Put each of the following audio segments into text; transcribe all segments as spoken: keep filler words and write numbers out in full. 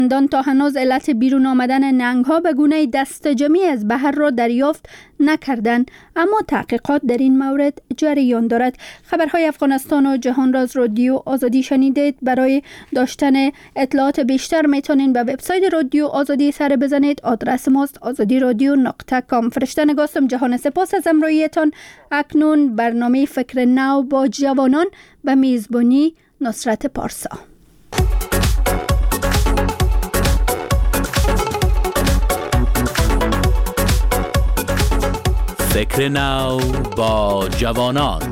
دان تا هنوز علت بیرون آمدن ننگ ها به گونه دست جمعی از بحر را دریافت نکردند، اما تحقیقات در این مورد جریان دارد. خبرهای افغانستان و جهان راز رادیو آزادی شنیدید. برای داشتن اطلاعات بیشتر میتونین به وبسایت رادیو آزادی سر بزنید. آدرس ماست آزادی رادیو نقطه کام. فرشته نگاستم. جهان سپاس از همراهیتان. اکنون برنامه فکر نو با جوانان به میزبانی نصرت پارسا. فکر نو با جوانان.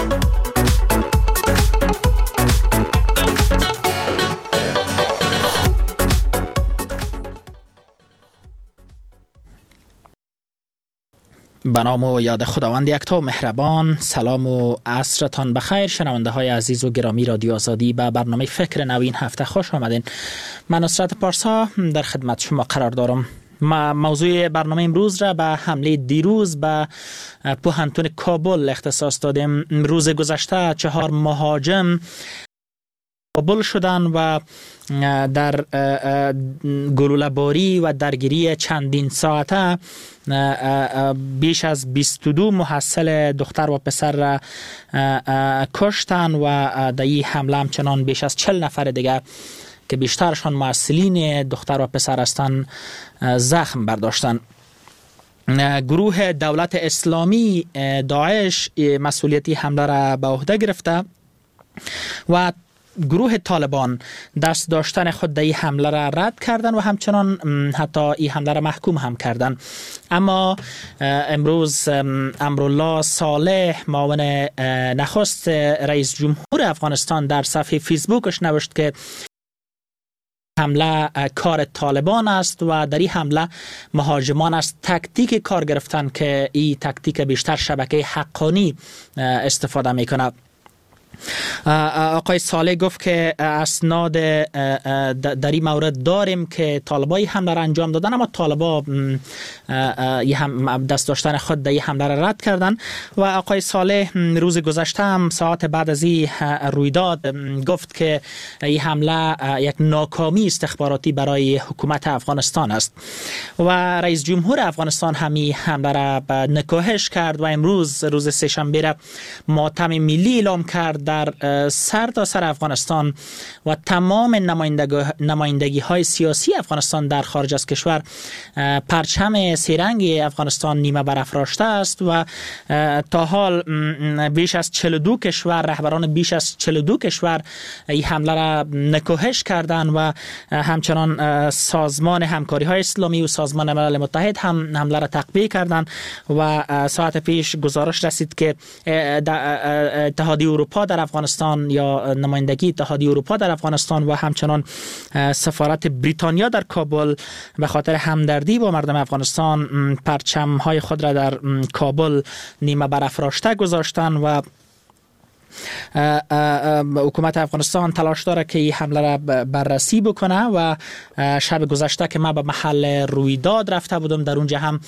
به نام و یاد خداوند یکتا مهربان. سلام و عصرتان بخیر شنونده های عزیز و گرامی رادیو آزادی. به برنامه فکر نو این هفته خوش آمدین. من نصرت پارسا در خدمت شما قرار دارم. موضوع برنامه امروز را به حمله دیروز به پوهنتون کابل اختصاص دادیم. روز گذشته چهار مهاجم کابل شدن و در گلوله باری و درگیری چندین ساعته بیش از بیست و دو محصل دختر و پسر را کشتن و در این حمله همچنان بیش از چهل نفر دیگر که بیشترشان محصلین دختر و پسر هستند زخم برداشتن. گروه دولت اسلامی داعش مسئولیتی حمله را به عهده گرفته و گروه طالبان دست داشتن خود در این حمله را رد کردن و همچنان حتی این حمله را محکوم هم کردن. اما امروز امرالله صالح معاون نخست رئیس جمهور افغانستان در صفحه فیسبوکش نوشت که حمله کار طالبان است و در این حمله مهاجمان از تکتیک کار گرفتن که این تکتیک بیشتر شبکه حقانی استفاده میکنه. آقای صالح گفت که اسناد در این مورد داریم که طالبای حمله را انجام دادن، اما طالبا دست داشتن خود در این حمله را رد کردن. و آقای صالح روز گذشته هم ساعت بعد از این رویداد گفت که این حمله یک ناکامی استخباراتی برای حکومت افغانستان است و رئیس جمهور افغانستان همین حمله را به نکوهش کرد و امروز روز سه‌شنبه را ماتم ملی اعلام کرد در سر تا سر افغانستان و تمام نمایندگی های سیاسی افغانستان در خارج از کشور. پرچم سه‌رنگ افغانستان نیمه برافراشته است و تا حال بیش از چهل و دو کشور، رهبران بیش از چهل و دو کشور این حمله را نکوهش کردند و همچنان سازمان همکاری های اسلامی و سازمان ملل متحد هم حمله را تقویه کردند و ساعت پیش گزارش رسید که اتحادیه اروپا در افغانستان یا نمایندگی اتحادیه اروپا در افغانستان و همچنان سفارت بریتانیا در کابل به خاطر همدردی با مردم افغانستان پرچم های خود را در کابل نیمه برافراشته گذاشتن و حکومت افغانستان تلاش داره که این حمله را بررسی بکنه و شب گذشته که ما به محل رویداد رفته بودم در اونجا هم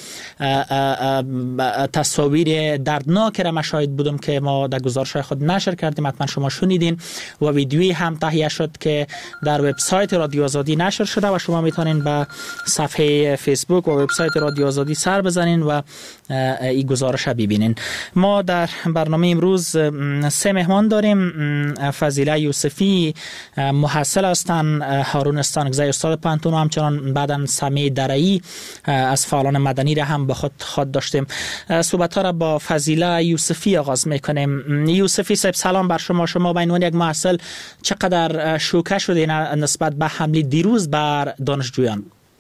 تصاویر دردناک را مشاهد بودم که ما در گزارش خود نشر کردیم، حتما شما شنیدین و ویدیویی هم تهیه شد که در وبسایت رادیو آزادی نشر شده و شما میتونین به صفحه فیسبوک و وبسایت رادیو آزادی سر بزنین و این گزارش را ببینین. ما در برنامه امروز سه مهمان داریم. فضیله یوسفی محصل هستند، هارون استانکزی استاد پانتون و همچنان بعداً سمی درعی از فعالان مدنی را هم به خود خود داشتیم. صحبت ها را با فضیله یوسفی آغاز میکنیم. یوسفی صاحب سلام بر شما. شما به عنوان یک محصل چقدر شوکه شدین نسبت به حمله دیروز بر دانشجویان؟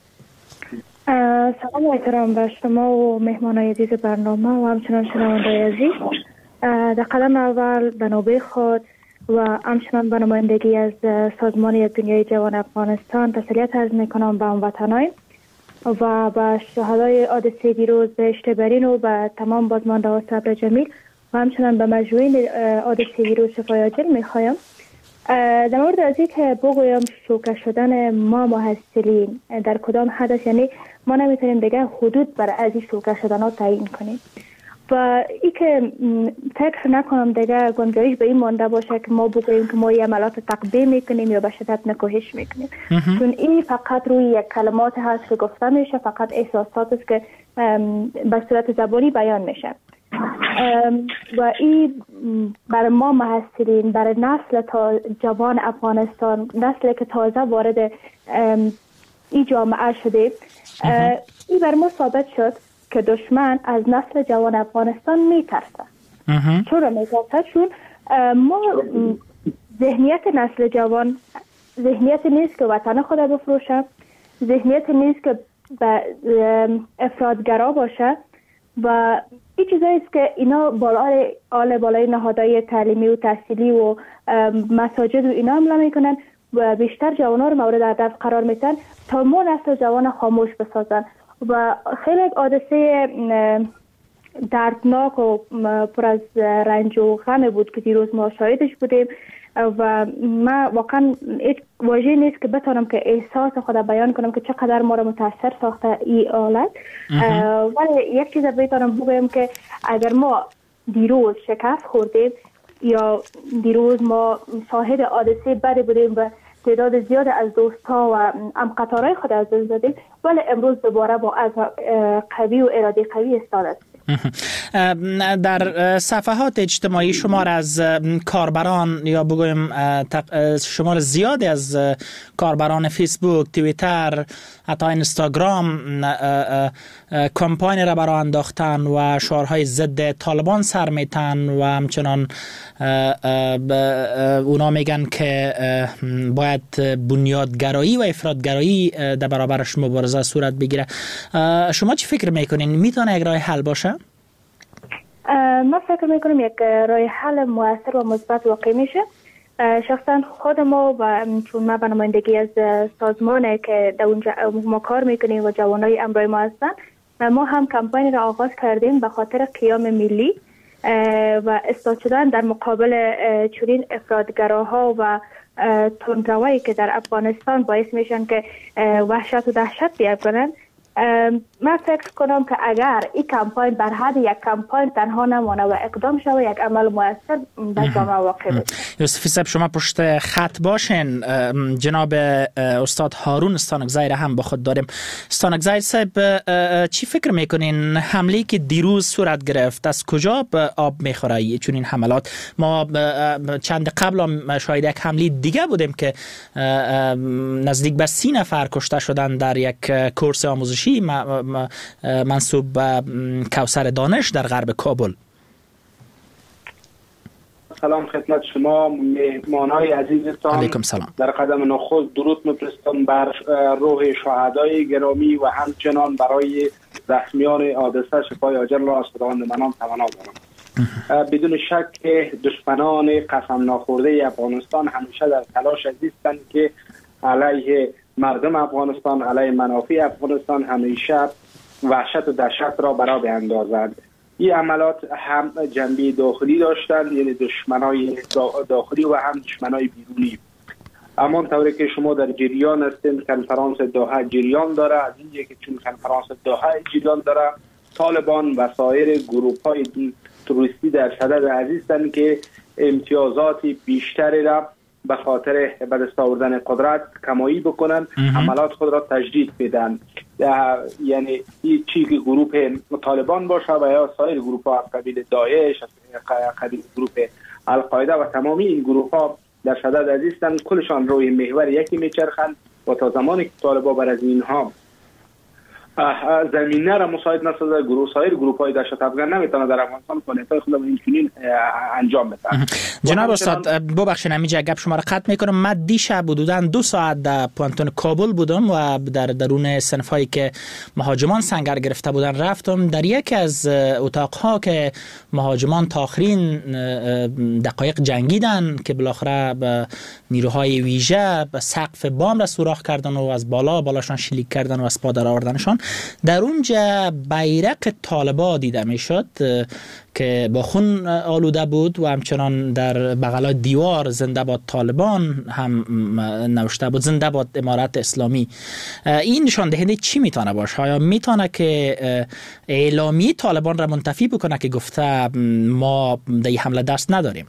سلام و احترام بر شما و مهمانای عزیز برنامه و همچنان شنوندگان عزیز. در قدم اول به نوبه خود و همچنان به نمایندگی از سازمان یک دنیای جوان افغانستان تسلیت عرض میکنم به هموطنان و به شهدای حادثه دیروز بهشت برین و به تمام بازمانده ها صبر جمیل و همچنان به مجروحین حادثه دیروز شفای عاجل میخوایم. در مورد از این که بگویم شوکه شدن ما محصلین در کدام حدث، یعنی ما نمیتونیم دیگه حدود برای از این شوکه شدن ها تعیین کنیم. و ای که فکر نکنم دیگه گنجایش به این مانده باشه که ما بگوییم که ما یه عملات تقبیه میکنیم یا به شدت نکوهش میکنیم، چون این فقط روی یک کلمات هست که گفته میشه، فقط احساسات است که به صورت زبانی بیان میشه و این برای ما محصلین، برای نسل تا جوان افغانستان، نسلی که تازه وارد این جامعه شده، این برای ما ثابت شد که دشمن از نسل جوان افغانستان میترسه. چرا میترسه؟ چون ما ذهنیت نسل جوان ذهنیت نیست که وطن خود بفروشه، ذهنیت نیست که به افراطگرا باشه و این چیزایی است که اینا بالای آل بالای نهادهای تعلیمی و تحصیلی و مساجد و اینا حمله میکنن و بیشتر جوانان رو مورد هدف قرار میدن تا ما نسل جوان خاموش بسازن و خیلی حادثه دردناک و پر از رنج و غم بود که دیروز ما شاهدش بودیم و ما واقعا هیچ واژه‌ای نیست که بتونم که احساس خود بیان کنم که چقدر ما رو متاثر ساخته این حالت. ولی یک چیز بتونم بگم که اگر ما دیروز شکست خوردیم یا دیروز ما شاهد حادثه بدی بودیم و تعداد زیاد از دوست‌ها و ام قطارهای خود از دست دادیم، ولی امروز دوباره با از قوی و اراده قوی ایستاده. در صفحات اجتماعی شمار از کاربران یا بگویم شمار زیادی از کاربران فیسبوک، توییتر، حتی اینستاگرام کمپاین را برای انداختن و شعارهای ضد طالبان سر میتن و همچنان اونا میگن که باید بنیادگرایی و افراطگرایی در برابرش مبارزه صورت بگیره. شما چی فکر میکنین؟ میتونه یک راه حل باشه؟ من فکر میکنم یک راه حل مؤثر و مثبت واقع میشه. شخصا خود ما و چون ما به نمایندگی از سازمانی که در اونجا ما کار میکنیم و جوانای امرای ما هستن، ما هم کمپاین را آغاز کردیم به خاطر قیام ملی و استاد شدن در مقابل چنین افراطگراها و تندروایی که در افغانستان باعث میشن که وحشت و دهشت بیاد کنن. من فکر کنم که اگر این کمپاین بر حد یک کمپاین تنها نمانه و اقدام شود، یک عمل موثر در جامعه واقع بشه. یوسفی صاحب شما پشت خط باشین. جناب استاد هارون استانکزی را هم با خود داریم. استانکزی صاحب چی فکر میکنین حمله که دیروز صورت گرفت از کجا به آب میخوره؟ چون این حملات ما چند قبل هم شاهد یک حمله دیگه بودیم که نزدیک به سی نفر کشته شدن در یک کورس آموزشی منصوب به کوثر دانش در غرب کابل. سلام خدمت شما مهمانای عزیزتان. علیکم سلام. در قدم نخست درود می‌فرستم بر روح شهدای گرامی و همچنان برای زخمیان حادثه شفای عاجل را از خداوند منان تمنا دارم. بدون شک دشمنان قسم ناخورده افغانستان همیشه در تلاش هستند که علیه مردم افغانستان، علیه منافع افغانستان همیشه وحشت و دهشت را برا بیندازند. این عملات هم جنبه داخلی داشتند، یعنی دشمنای داخلی و هم دشمنای بیرونی. اما طوری که شما در جریان هستین، کنفرانس دوحه جریان داره. از اینجا که چون کنفرانس دوحه جریان داره، طالبان و سایر گروه‌های تروریستی در صدد عزیزند که امتیازات بیشتری را به خاطر به دست آوردن قدرت کمایی بکنن، عملات خود را تجدید بدن. یعنی چی که گروه طالبان باشه و یا سایر گروه ها از قبیل داعش، از قبیل گروه القاعده و تمامی این گروه ها در صدد عزیزند، کلشان روی محور یکی میچرخند و تا زمانی که طالبان بر از اینها زمینه را مساعد نسازه، گروه سایر گروه های دهشت افغان نمیتونه در افغانستان فعالیت‌های خود این چنین انجام بدن. جناب استاد ببخشید همینجا گپ شما را قطع میکنم. من دیشب حدوداً دو ساعت در پانتون کابل بودم و در درون صنفایی که مهاجمان سنگر گرفته بودن رفتم. در یکی از اتاقها که مهاجمان تا آخرین دقایق جنگیدن که بالاخره به نیروهای ویژه به سقف بام را سوراخ کردن و از بالا بالاشان شلیک کردن و از پا در آوردنشان، در اونجا بیرق طالبان دیده میشد که با خون آلوده بود و همچنان در بغل دیوار زنده باد طالبان هم نوشته بود، زنده باد امارت اسلامی. این نشان دهنده چی میتونه باشه؟ آیا میتونه که اعلامی طالبان را منتفی بکنه که گفته ما در این حمله دست نداریم؟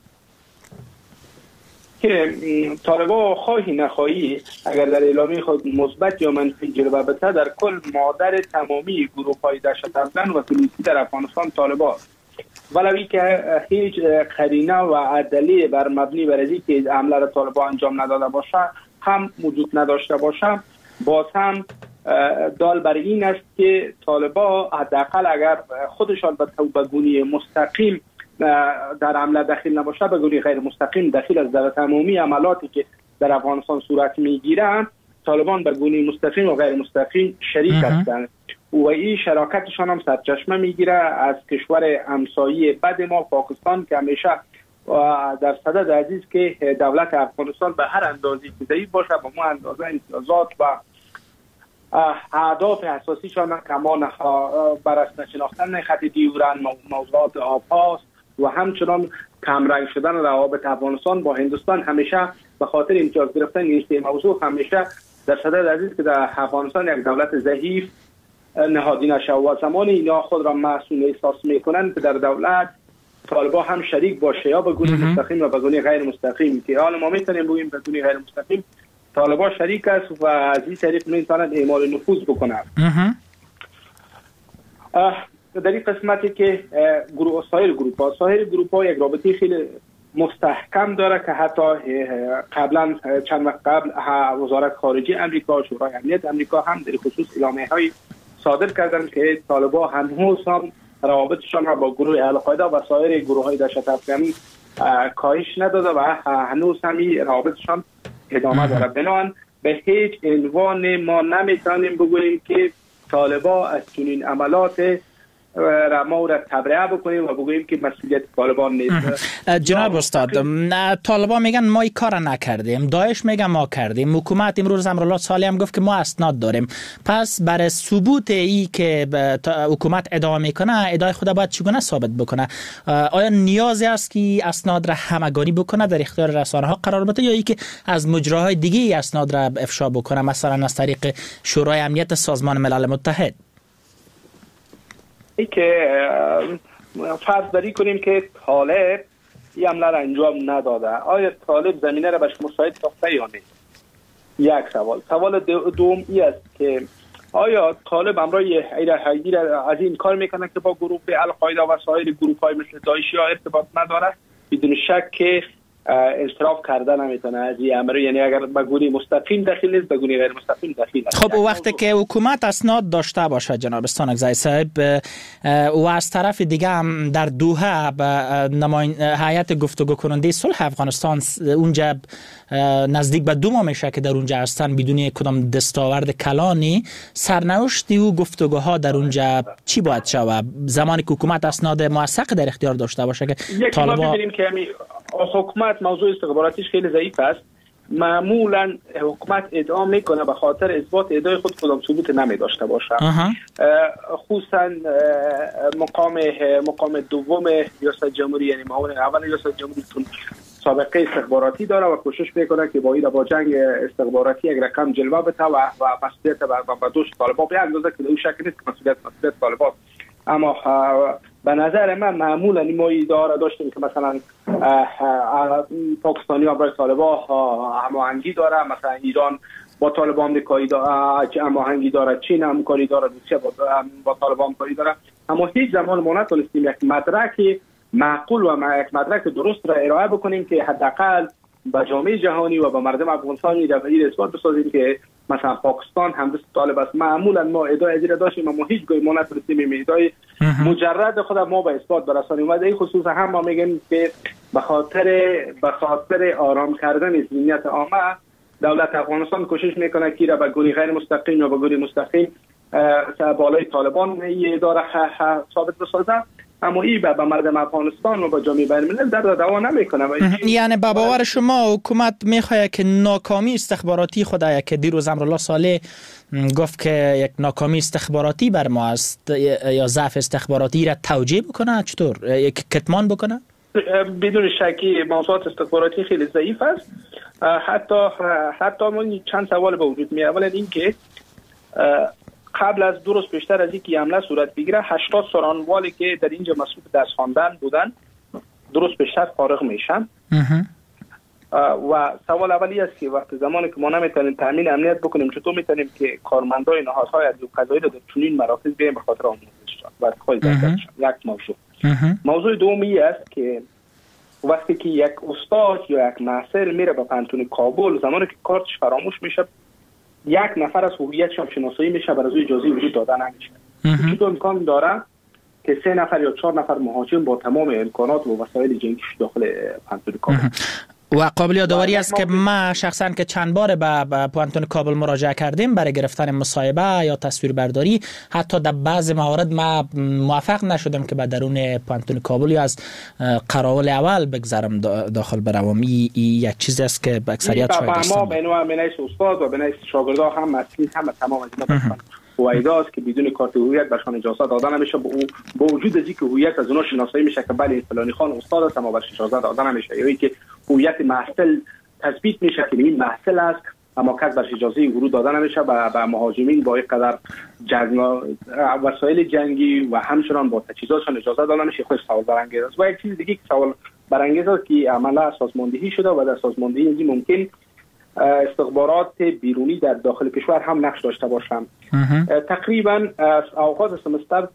که طالبان خواهی نخواهی اگر در اعلامی خود مثبت یا منفی جلوه بده، در کل مادر تمامی گروه های دهشت افکن و پلیسی در افغانستان طالبان، ولوی که هیچ قرینه و عدلی بر مبنی بر از اینکه حمله را طالبان انجام نداده باشه هم وجود نداشته باشه، باز هم دال بر این است که طالبان حداقل اگر خودشان به گونه مستقیم در عمله داخل نباشه، به گونه غیر مستقیم داخل از در تمامی عملاتی که در افغانستان صورت میگیرند، طالبان به گونه مستقیم و غیر مستقیم شریک هستند و این شراکتشان هم سرچشمه میگیره از کشور همسایه بد ما پاکستان که همیشه در صدد عزیز که دولت افغانستان به هر اندازه که ضعیف باشه به ما اندازه امتیازات و اهداف اساسیشان کمان برست نشناختن خط دیورن، موضوعات آب‌هاست و همچنان کمرنگ شدن روابط افغانستان با هندوستان همیشه به خاطر امتیاز گرفتن این موضوع همیشه در صدد عزیز که در افغانستان یک دولت ضعیف نهادی نشه و زمانی اینا خود را مسئول احساس میکنن که در دولت طالبان هم شریک باشه یا به گونه مستقیم و به گونه غیر مستقیم، که حالا ما میتونیم بگیم به گونه غیر مستقیم طالبان شریک است و از این طریق میتونن اعمال نفوذ بکنن. در این قسمتی که گروه سایر گروپ ها سایر گروپ ها یک رابطه خیلی مستحکم داره که حتی قبلا چند وقت قبل وزارت خارجه امریکا، شورای امنیت امریکا هم در خصوص اعلامیه های صادر کردن که طالبان هنوز هم روابطشان را با گروه القاعده و سایر گروه های دهشت افکنی کاهش نداده و هنوز هم این روابطشان ادامه داره. بنابراین به هیچ عنوان ما نمیتونیم بگوییم که طالبان از چنین عملات ما را تبرئه بکنیم و بگوییم که مسئولیت طالبان نیست. جناب استاد، طالبان میگن ما این کار نکردیم، داعش میگن ما کردیم، حکومت امروز امرالله صالح هم گفت که ما اسناد داریم. پس برای ثبوت ای که حکومت ادعا میکنه ادعای خود باید چگونه ثابت بکنه؟ آیا نیازی است که اسناد را همگانی بکنه در اختیار رسانه ها قرار بده یا ای که از مجراهای دیگه اسناد را افشا بکنه، مثلا از طریق شورای امنیت سازمان ملل متحد؟ ای که فرض بری کنیم که طالب این عمله را انجام نداده، آیا طالب زمینه را بهش مساعد ساخته یا نه؟ یک سوال. سوال دوم ای است که آیا طالب امرای حیدر از این کار میکنه که با گروه القاعده و سایر گروه های مثل داعش ها ارتباط نداره؟ بدون شک که انصراف کرده نمیتونه از این امر، یعنی اگر به گونه مستقیم داخل نیست به گونه غیر مستقیم داخل است. خب وقتی که حکومت اسناد داشته باشه جناب استانکزی صاحب و از طرف دیگه هم در دوحه به نماین هیئت گفتگو کننده صلح افغانستان اونجا نزدیک به دو ماه میشه که در اونجا هستن بدون کدام دستاورد کلانی، سرنوشت و گفتگوها در اونجا چی باید شود زمانی که حکومت اسناد موثق در اختیار داشته باشه که طالبان ببینیم که حکومت موضوع استخباراتیش خیلی ضعیف است. معمولا حکومت ادعا میکنه به خاطر اثبات ادعای خود کدام ثبوت نمی داشته باشه. خصوصا مقام مقام دوم ریاست جمهوری، یعنی معاون اول ریاست جمهوری سابقه استخباراتی داره و کوشش میکنه که با این با جنگ استخباراتی یک رقم جلوه بده و مسئولیت به دوش طالبان به اندازه که اون شکل نیست که مسئولیت مسئولیت طالبان. اما به نظر من معمولا این ما ادعا داشتیم که مثلا پاکستانی ها برای طالبان هماهنگی داره، مثلا ایران با طالبان آمریکایی هماهنگی داره، چین همکاری داره، روسیه با, با طالبان همکاری داره، اما هیچ زمان ما نتونستیم یک مدرک معقول و یک مدرک درست را ارائه بکنیم که حداقل به جامعه جهانی و به مردم افغانستان این اثبات بسازیم که مثلا پاکستان همدست طالب است. معمولا ما ادعای ازیر داشتیم اما هیچ گوی ما نتونستیم ادعای مجرد خود ما به اثبات برسانیم. و این خصوصا هم ما میگیم که به خاطر به خاطر آرام کردن ذهنیت عامه دولت افغانستان کوشش میکنه که را به گونه غیر مستقیم یا به گونه مستقیم بالای طالبان اداره ثابت بسازه. اما این به مردم افغانستان و به جامعه بین الملل در دوا نمیکنه. یعنی به باور شما حکومت میخواد که ناکامی استخباراتی خود که دیروز امرالله صالح گفت که یک ناکامی استخباراتی بر ما است یا ضعف استخباراتی را توجیه بکنه، چطور یک کتمان بکنه؟ بدون شکی موضوعات استخباراتی خیلی ضعیف است. حتی حتی من چند سوال به وجود می اولا این که قبل از دو روز پیشتر از اینکه حمله صورت بگیره هشتاد سرانوالی که در اینجا مسئول درس خواندن بودن دو روز پیشتر فارغ میشن. و سوال اولی است که وقتی زمانی که ما نمیتونیم تامین امنیت بکنیم چطور میتونیم که کارمندای نهادهای عدلی و قضایی را در چنین مراکز بیایم به خاطر آموزششان و خود یک موضوع. موضوع دومی است که وقتی که یک استاد یا یک محصل میره به پانتون کابل، زمانی که کارتش فراموش میشه یک نفر از هویتش هم شناسایی میشه، برای از اجازه وجود داده نمیشه. چطور امکان داره که سه نفر یا چهار نفر مهاجم با تمام امکانات و وسایل جنگیش داخل پانتون کابل؟ و قابل یادآوری است که ما شخصا که چند بار به پانتون کابل مراجعه کردیم برای گرفتن مصاحبه یا تصویربرداری، حتی در بعض موارد ما موفق نشدم که به درون پانتون کابل یا از قراول اول بگذرم داخل بروم. این یک چیزی است که اکثریت شاید ما بنوع منیس استاد و منیس شاگردها هم مسئول هم تمام از اینا هویداست که بدون کارت هویت برشان اجازه داده نمیشه. با وجود از اینکه هویت از اونها شناسایی میشه که بله فلانی خان استاد است اما برش اجازه داده نمیشه، یا اینکه هویت محصل تثبیت میشه که این محصل است اما کس برش اجازه ورود داده نمیشه. به با مهاجمین با یک قدر جنگ وسایل جنگی و همچنان با تجهیزاتشان اجازه داده نمیشه. خود سوال برانگیز است. و یک چیز دیگه که سوال برانگیز است که عملا سازماندهی شده و در سازماندهی این ممکن استخبارات بیرونی در داخل کشور هم نقش داشته باشند. تقریبا از آغاز سمستر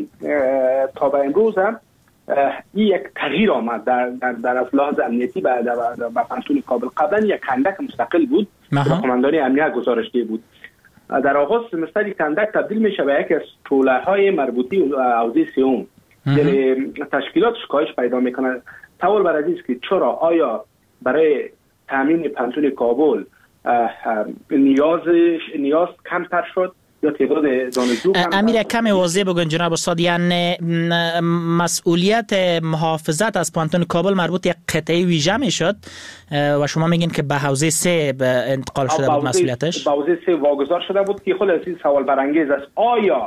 تا به امروز هم این یک تغییر آمد در در, در از لحاظ امنیتی به به پانتون کابل. قبلا یک کندک مستقل بود که قماندانی امنیت گزارش ده بود. در آغاز سمستر یک کندک تبدیل میشه به یک از طوله‌های مربوطی حوزه سوم. یعنی تشکیلات شکایش پیدا میکنه. سوال بر عزیز که چرا آیا برای تامین پانتون کابل نیاز نیاز کمتر شد یا تعداد دانشجو کمتر؟ امیر کمی واضح بگن جناب استاد، یعنی مسئولیت محافظت از پانتون کابل مربوط یک قطعه ویژه میشد و شما میگین که به حوزه سه انتقال شده بود مسئولیتش؟ به حوزه سه واگذار شده بود که خود از این سوال برانگیز است. آیا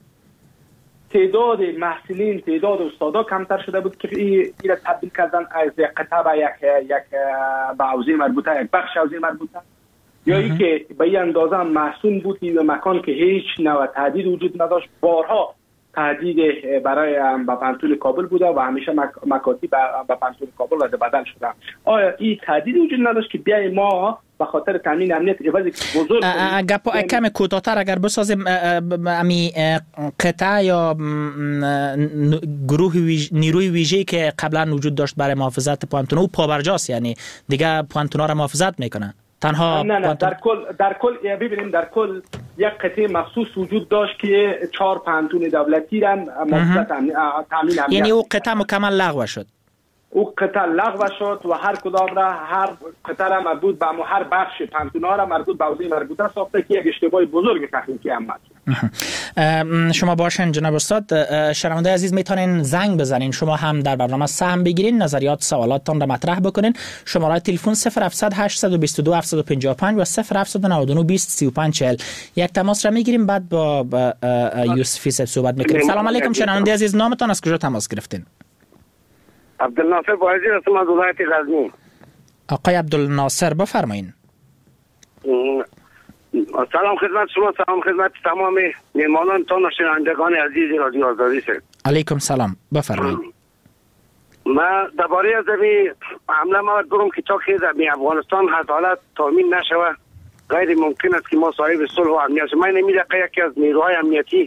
تعداد محصلین تعداد استادا کمتر شده بود که این را تبدیل کردن از یک قطعه به یک یک به حوزه مربوطه، یک بخش حوزه مربوطه، یا ای که به این اندازه محسون بود این مکان که هیچ نوع تهدید وجود نداشت؟ بارها تهدید برای به پانتون کابل بوده و همیشه مکاتب به پانتون کابل رد بدل شده. آیا این تهدید وجود نداشت که بیای ما به خاطر تامین امنیت عوضی بزرگ گپ کم کوتاه‌تر اگر بسازیم امی قطعه یا گروه نیروی ویژه‌ای که قبلا وجود داشت برای محافظت پانتون او پابرجاست، یعنی دیگه پانتون‌ها را محافظت میکنن تنها؟ نه نه در کل در کل ببینیم در کل یک قطعه مخصوص وجود داشت که چهار پانتون دولتی را محافظت تامین امنیت، یعنی او قطعه مکمل لغو شد. او قطعه لغو شد و هر کدام را هر قطعه را مربوط به هر بخش پانتون‌ها را مربوط به حوزه مربوطه ساخته که یک اشتباه بزرگ تکنیکی عمل شد. شما باشین جناب استاد. شنونده عزیز میتونین زنگ بزنین، شما هم در برنامه سهم بگیرین، نظریات سوالاتتان را مطرح بکنین. شماره تلفن صفر هفتصد هشتصد و بیست و دو هفتصد و پنجاه و پنج و صفر هفتصد و نود و نه بیست سی و پنج چهل. یک تماس را میگیریم بعد با یوسفی صاحب صحبت میکنیم. سلام علیکم شنونده عزیز، نامتان از کجا تماس گرفتین؟ عبدالناصر بایزی هستم از ولایت غزنی. آقای عبدالناصر بفرمایین. سلام خدمت شما، سلام خدمت تمام مهمانان تان و شنوندگان عزیز رادیو آزادی است. علیکم سلام، بفرمایید. ما درباره از این حمله ما دارم که تا که در افغانستان حالت تامین نشوه غیر ممکن است که ما صاحب صلح و امنیت شویم. من نمی‌دونم یکی از نیروهای امنیتی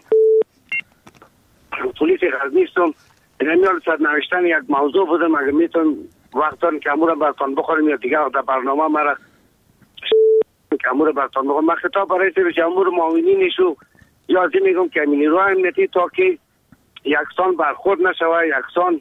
پلیس غزنی هستم. نمیال صد نوشتن یک موضوع بودم اگر میتونم وقتان که امور برتان بخوریم یا دیگر در برنامه مرا که امور برتان بخوریم. من خطاب برای سویش امور معاونینشو یازی میگم که نیروهای امنیتی تا که یکسان برخورد نشوه، یکسان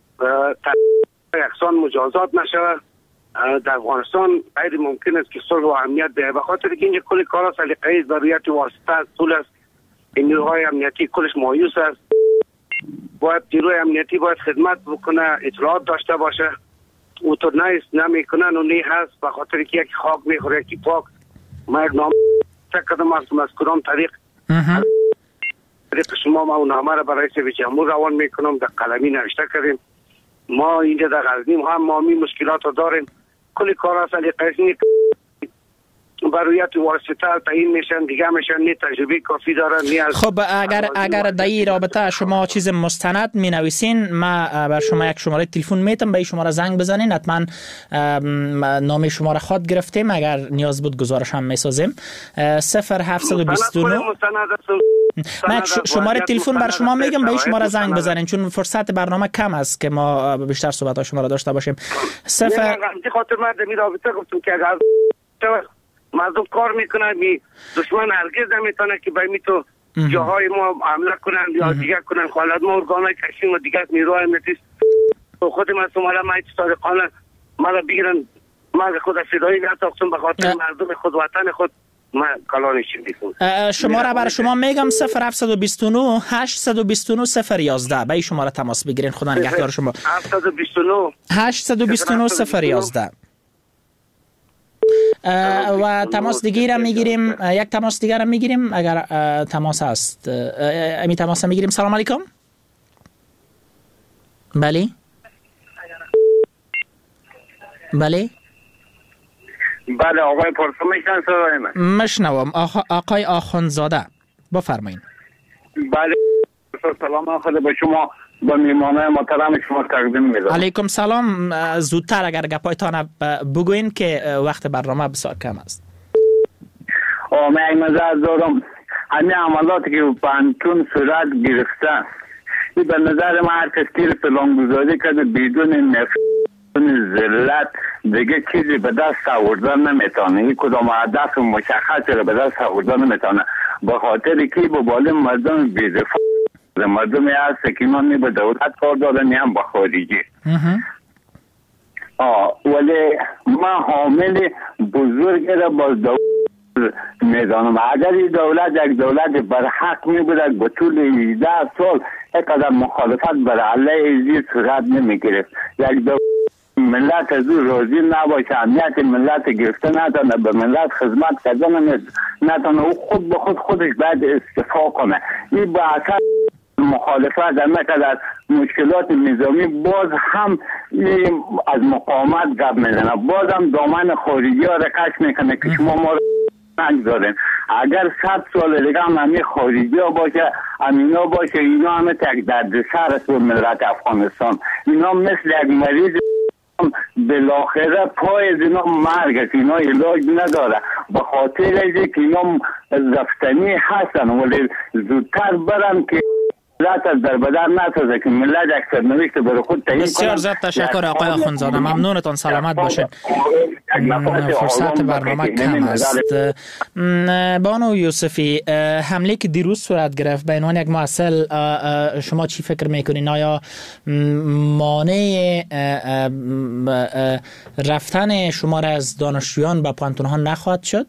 یکسان مجازات نشوه در افغانستان غیر ممکن است که صلح و امنیت به به خاطر که اینجا کلی کارا سلیقه‌ای ضروریات واسطه طول است. این نیروهای امنیتی کلش مایوس است. باید نیروی امنیتی باید خدمت بکنه، اطلاعات داشته باشه. او تو نیست نمیکنن و نی هست به خاطر که یک خاک میخوره یکی پاک. ما یک نام کدام هستم از کدام طریق طریق شما ما اون نامه را برای رئیس جمهور روان میکنم، در قلمی نوشته کردیم. ما اینجا در غزنی هم ما می مشکلات رو داریم. کلی کار هست علی قیسنی برویت واسطه تعیین میشن دیگه میشن، نی تجربه کافی دارن نی از. خب اگر اگر در این رابطه شما چیز مستند می نویسین، ما بر شما یک شماره تلفن میتم، به این شماره زنگ بزنین، حتما نام شما را خود گرفتیم، اگر نیاز بود گزارش هم میسازیم. صفر هفت دو نه من شماره تلفن بر شما میگم، به این شماره زنگ بزنین چون فرصت برنامه کم است که ما بیشتر صحبت ها شما را داشته باشیم. صفر خاطر من در رابطه گفتم که اگر مردم کار میکنن می دشمن هرگز نمیتونه که به می تو جاهای ما حمله کنن یا دیگه کنن. خالد ما ارگانای کشیم و دیگه نیروهای امنیتی خود من سمالا ما صادقانه مرا بگیرن، من خود فدایی نساختم به خاطر مردم خود وطن خود ما کلانش میکنم. شما را برای شما میگم صفر هفت دو نه هشت دو نه صفر یازده، به این شماره تماس بگیرین. خدا نگهدار شما. هفت دو نه هشت دو نه صفر یازده. و تماس دیگه را میگیریم، یک تماس دیگه را میگیریم اگر تماس هست. امی تماس میگیریم. سلام علیکم. بله بله بله آقای پرسو میشن صدای من مشنوم. آقای آخوندزاده بفرمایید. بله سلام آخوند به شما با میمانه محترم شما تقدیم میدم. علیکم سلام. زودتر اگر گپایتان بگوین که وقت برنامه بسیار کم است. آمه مزد دارم همین عملاتی که پانتون صورت گرفته این به نظر من هر کس تیر پلانگذاری کرده بدون نفت ذلت دیگه چیزی به دست آوردن نمیتونه. این کدام هدف مشخصی رو به دست آوردن نمیتونه به خاطر که با بالا مردم بی‌دفاع مردمی هست که اینا نی به دولت کار دارن نی هم با خارجی. آه ولی من حامل بزرگ را باز دولت میدانم. اگر این دولت یک دولت برحق می بود به طول هجده سال یک قدر مخالفت بر علیه ایزی صورت نمی گرفت. یک دولت ملت از او راضی نباشه، امنیت ملت گرفته نتانه، به ملت خدمت کردن نتانه، او خود به خود خودش باید استعفا کنه. این با اثر مخالفت در مقدار مشکلات نظامی باز هم از مقاومت گپ میزنه، باز هم دامن خارجی ها را کش میکنه که شما ما را نگذارین. اگر صد سال دیگه هم همین خارجی ها باشه امینا باشه اینا همه تک درد سر است به ملت افغانستان. اینا مثل یک مریض بالاخره پای از اینا مرگ است، اینا علاج نداره به خاطر اینکه اینا رفتنی هستن ولی زودتر برن که ملت از در بدر نتازه که ملت یک سرنوشت برای خود تعیین کنن. بسیار زیاد تشکر آقای آخوندزاده، ممنونتان، سلامت باشید. فرصت برنامه کم است. بانو یوسفی، حمله که دیروز صورت گرفت به عنوان یک مسئول شما چی فکر میکنین؟ آیا مانع رفتن شما را از دانشجویان به پانتون ها نخواهد شد؟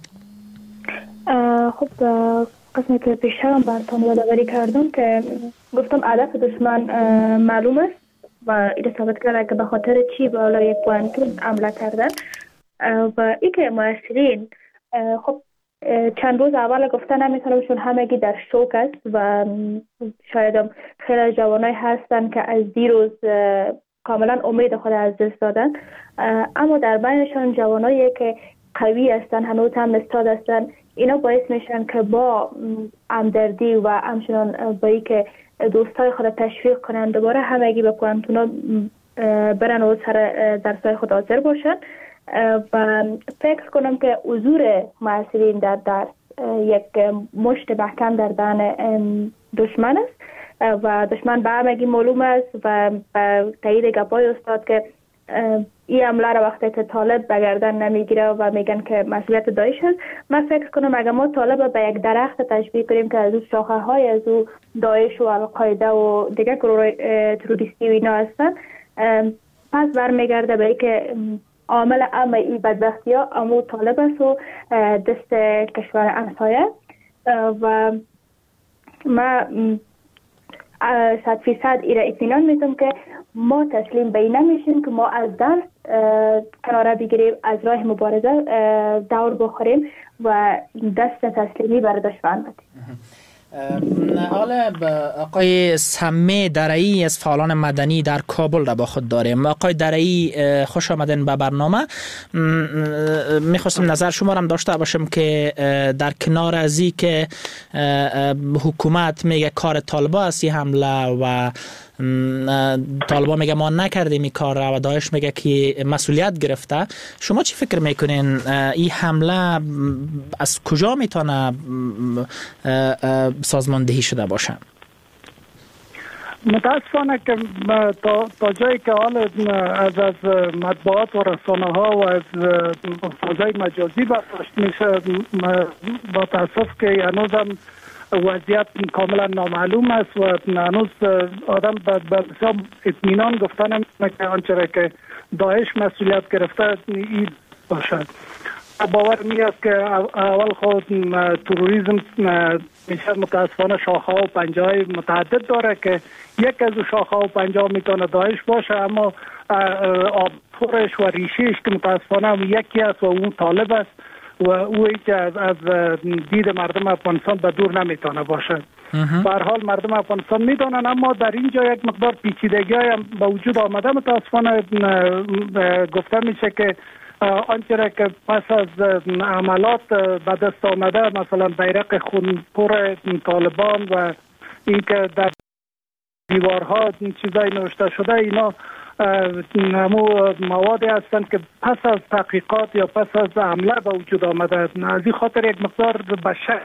خب قسمی که پیشتر هم براتون یادآوری کردم که گفتم هدف دشمن معلوم است و این ثابت کرده که به خاطر چی بالای پوانتون حمله کردن و ای که مؤثرین خب چند روز اول گفته نمیتونم چون همگی در شوک است و شاید هم خیلی جوانای هستن که از دیروز کاملا امید خود از دست دادن، اما در بینشان جوانایی که قوی هستن هنوز هم استاد هستن، اینا باعث میشن که با همدردی و همچنان با ای که دوستای خود تشویق کنن دوباره همگی به پوانتونا برن و سر درسای خود حاضر باشن و فکر کنم که حضور معاصرین در درس یک مشت محکم در دهن دشمن است و دشمن به همگی معلوم است و به تایید گپای استاد که این حمله را وقتی که طالب به گردن نمیگیره و میگن که مسئولیت داعش است، من فکر کنم اگر ما طالب به یک درخت تشبیه کنیم که از او شاخه های از او داعش و القاعده و دیگه گروه تروریستی و اینا هستن، پس برمیگرده به اینکه عامل اما این بدبختی ها امو طالب است و دست کشور همسایه و ما صد فیصد ایره اطمینان میتونم که ما تسلیم به این نمیشیم که ما از درس کناره بگیریم، از راه مبارزه دور بخوریم و دست تسلیمی بر دشمن بدیم. حالا آقای سمه درعی از فعالان مدنی در کابل را با خود داریم. آقای درعی خوش آمدین به برنامه. میخواستم نظر شما را داشته باشم که در کنار از این که حکومت میگه کار طالبا است این حمله و طالبا میگه ما نکردیم این کار را و داعش میگه که مسئولیت گرفته، شما چی فکر میکنین این حمله از کجا میتونه سازماندهی شده باشه؟ متاسفانه که تا, تا جایی که حال از از مطبوعات و رسانه ها و از فضای مجازی برداشت میشه، با تاسف که هنوز هم وضعیت کاملا نامعلوم است و هنوز آدم به بسیار اطمینان گفتن نمی‌تونه که آنچه که داعش مسئولیت گرفته این باشد. باور میاد که اول خود تروریسم میشه متاسفانه شاخه و پنجه های متعدد داره که یک از شاخه و پنجه میتونه داعش باشه، اما آبخورش و ریشهش که متاسفانه یکی است و اون طالب است و اوی که از, از دید مردم افغانستان به دور نمیتونه باشه. به هر حال مردم افغانستان میدونن، اما در اینجا یک مقدار پیچیدگی هم به وجود آمده. متاسفانه گفته میشه که آنچه که پس از عملات به دست آمده، مثلا بیرق خونپور طالبان و اینکه در دیوارها چیزای نوشته شده، اینا نمو موادی هستند که پس از تحقیقات یا پس از حمله به وجود آمده. از این خاطر یک مقدار به شک.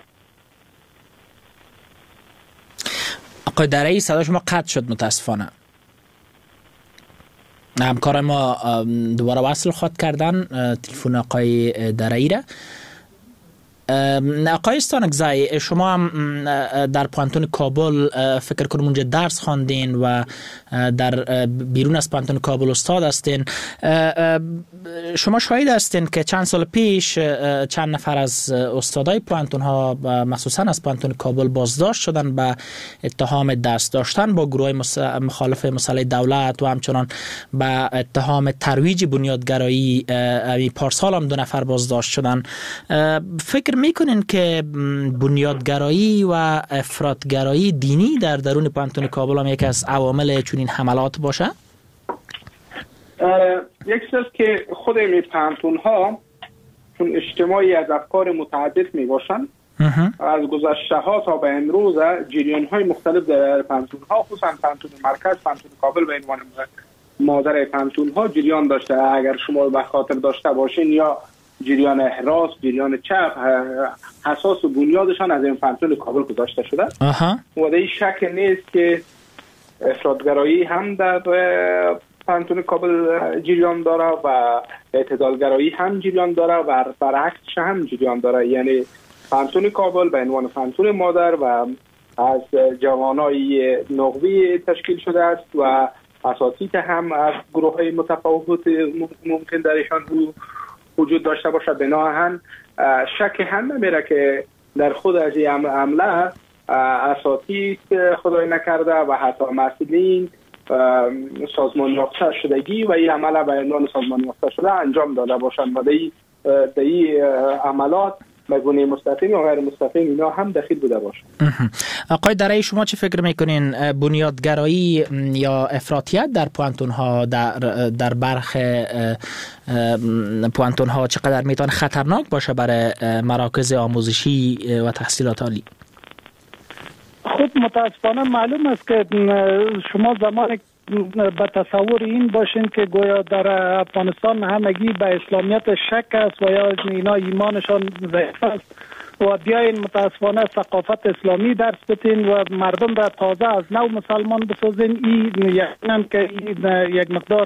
آقای درعی صدا شما قطع شد متاسفانه. همکار ما دوباره وصل خواهد کردن تلفن آقای درعی را. آقای استانکزی، شما هم در پانتون کابل فکر کنم اونجا درس خواندین و در بیرون از پانتون کابل استاد هستین. شما شاهد هستین که چند سال پیش چند نفر از استادای پانتون ها مخصوصا از پانتون کابل بازداشت شدن به اتهام دست داشتن با گروه مخالف مسئله دولت و همچنان به اتهام ترویج بنیادگرایی. پارسال هم دو نفر بازداشت شدن. فکر میکنین که بنیادگرایی و افراطگرایی دینی در درون پانتون کابل هم یکی از عوامل چنین حملات باشه؟ یک چیز که خود این پانتون ها چون اجتماعی از افکار متعدد می باشن، از گذشته ها تا به امروز جریان های مختلف در پانتون ها، خصوصا پانتون مرکز، پانتون کابل به عنوان مادر پانتون ها جریان داشته. اگر شما به خاطر داشته باشین، یا جریان احراز، جریان چپ، اساس و بنیادشان از این پانتون کابل گذاشته شده. و در این شک نیست که افراطگرایی هم در پانتون کابل جریان داره و اعتدالگرایی هم جریان داره و برعکسش هم جریان داره. یعنی پانتون کابل به عنوان پانتون مادر و از جوانای نخبه تشکیل شده است و اساتید هم از گروه های متفاوت ممکن درشان وجود داشته باشه. بناهن شک هم نمیره که در خود از این عمله اساتید خدای نکرده و حتی مسئولین سازمان یافته شدگی و این عمله به عنوان سازمان یافته شده انجام داده باشند و در این عملات به گونه مستقیم و غیر مستقیم اینا هم دخیل بوده باشه. آقای درعی، شما چی فکر میکنین بنیادگرایی یا افراطیت در پوانتون ها در در برخ پوانتون ها چقدر میتونه خطرناک باشه برای مراکز آموزشی و تحصیلات عالی؟ خود متاسفانه معلوم است که شما زمانی به تصور این باشین که گویا در افغانستان همگی به اسلامیت شک است و یا اینا ایمانشان ضعیف است و بیاین متاسفانه ثقافت اسلامی درس بدین و مردم را تازه از نو مسلمان بسازین، این یقینا که این یک مقدار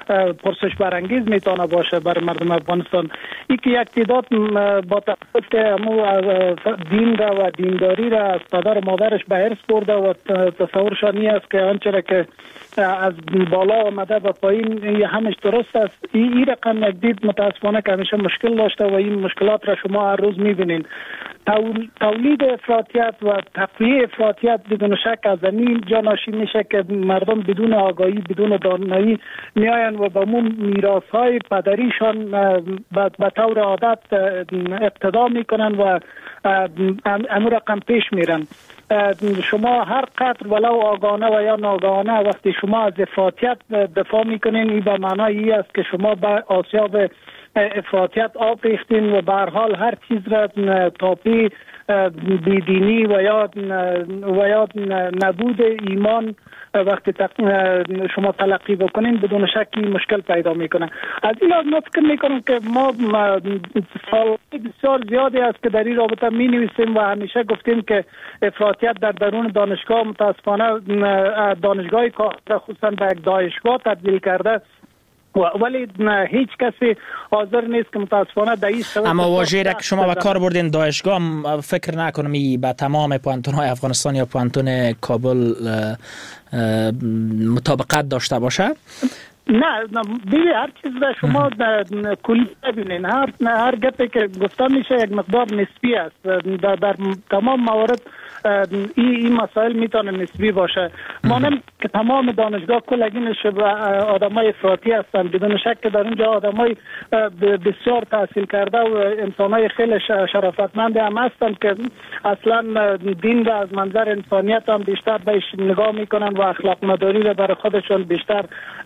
پرسش برانگیز میتونه باشه بر مردم افغانستان. این که یک تعداد با تفاوت که دین را و دینداری را از پدر و مادرش به ارث برده و تصورشان این است که آنچه که از بالا آمده و پایین همش درست است. این رقم یک دید متاسفانه که همیشه مشکل داشته و این مشکلات را شما هر روز میبینین. تولید افراطیت و تقویه افراطیت بدون شک از این جا ناشی میشه که مردم بدون آگاهی بدون دانایی میاین و به مون میراث های پدریشان به طور عادت اقتدا میکنن و امور رقم پیش میرن. شما هر قدر ولو آگاهانه و یا ناگاهانه وقتی شما از افراطیت دفاع میکنین این به معنای این است که شما به آسیاب افراطیت آب ریختین و به هر حال هر چیز را تاپی بیدینی و یا و یا نبود ایمان وقتی شما تلقی بکنین بدون شکی مشکل پیدا میکنه. از این لحاظ ما فکر میکنم که ما سال بسیار زیادی است که در این رابطه می نویسیم و همیشه گفتیم که افراطیت در درون دانشگاه متاسفانه دانشگاهی که خصوصا به یک دانشگاه تبدیل کرده ولی هیچ کسی حاضر نیست که متاسفانه در این سبب. اما واژه‌ای را که شما به کار بردین دانشگاه فکر نکنم ای به تمام پوانتون‌های افغانستان یا پوانتون کابل مطابقت داشته باشه. نه بیوی هر چیز را شما کلی ببینین. هر هر گپی که گفته میشه یک مقدار نسبی است. در, در تمام موارد این این مسائل میتونه نسبی باشه. مانم که تمام دانشگاه کلگینش آدمای افراطی هستن بدون شک که در اونجا آدمای بسیار تحصیل کرده و انسانای خیلی شرافتمند هم هستن که اصلا دین را از منظر انسانیت هم بیشتر بهش نگاه میکنن و اخلاق مداری را برای خودشون بیشتر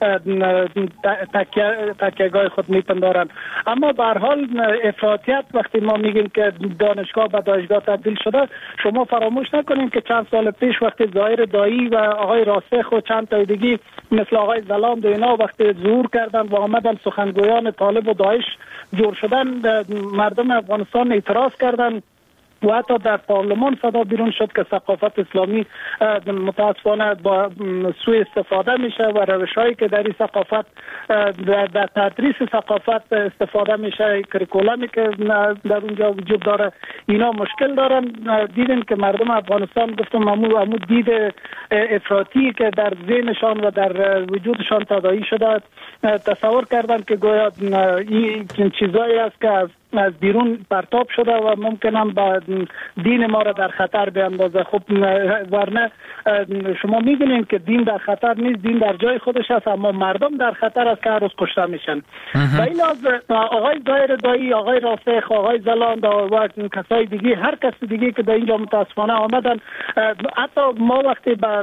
تکیه‌گاه خود میپندارن. اما به هر حال افراطیت وقتی ما میگیم که دانشگاه به دانشگاه تبدیل شده شما فراموش نکنیم که چند سال پیش وقتی ظاهر دایی و آقای راسخ و چند تا دیگه مثل آقای زلاند و اینا وقتی ظهور کردن و آمدن سخنگویان طالب و داعش جور شدن مردم افغانستان اعتراض کردن و حتی در پارلمان صدا بیرون شد که ثقافت اسلامی متاسفانه با سوء استفاده میشه و روش‌هایی که در این ثقافت در تدریس ثقافت استفاده میشه کریکولامی که در اونجا وجود داره اینا مشکل دارن. دیدیم که مردم افغانستان گفتم امو امو دید افراطی که در ذهنشان و در وجودشان تداعی شده تصور کردن که گویا این چیزایی است که از بیرون پرتاب شده و ممکن هم با دین ما را در خطر بیاندازه. خب ورنه شما میدونین که دین در خطر نیست، دین در جای خودش است، اما مردم در خطر است که هر روز کشته میشن. و این آقای ظاهر دایی، آقای راسخ، آقای زلاند و کسای دیگه هر کس دیگه که در اینجا متاسفانه آمدن حتی ما وقتی با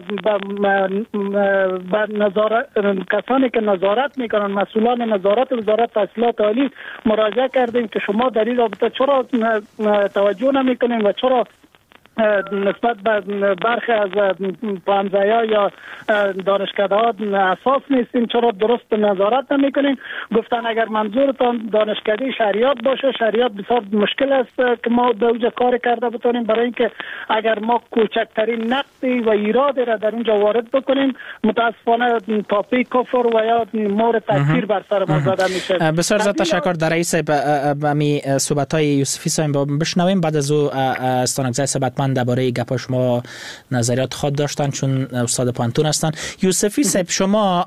نظارت کسانی که نظارت میکنن مسئولان نظارت وزارت تحصیلات عالی مراجعه کردیم که شما در این رابطه چرا توجه نمیکنین و چرا نسبت به برخی از پانزایا یا دانشکده‌ها اساس نیستین، چرا درست نظارت نمیکنین؟ گفتن اگر منظورتان دانشکده شریعت باشه، شریعت بسیار مشکل است که ما به اونجا کار کرده بتونیم، برای اینکه اگر ما کوچکترین نقدی و ایرادی را در اونجا وارد بکنیم متاسفانه تاپی کفر و یا مورد تکفیر بر سر ما زده میشه. بسیار زیاد تشکر در رئیس امی صحبت‌های یوسفی صاحب بشنویم. بعد از او استانگزای ثبتمند درباره گپ شما نظریات خود داشتن چون استاد پانتون هستن. یوسفی صاحب شما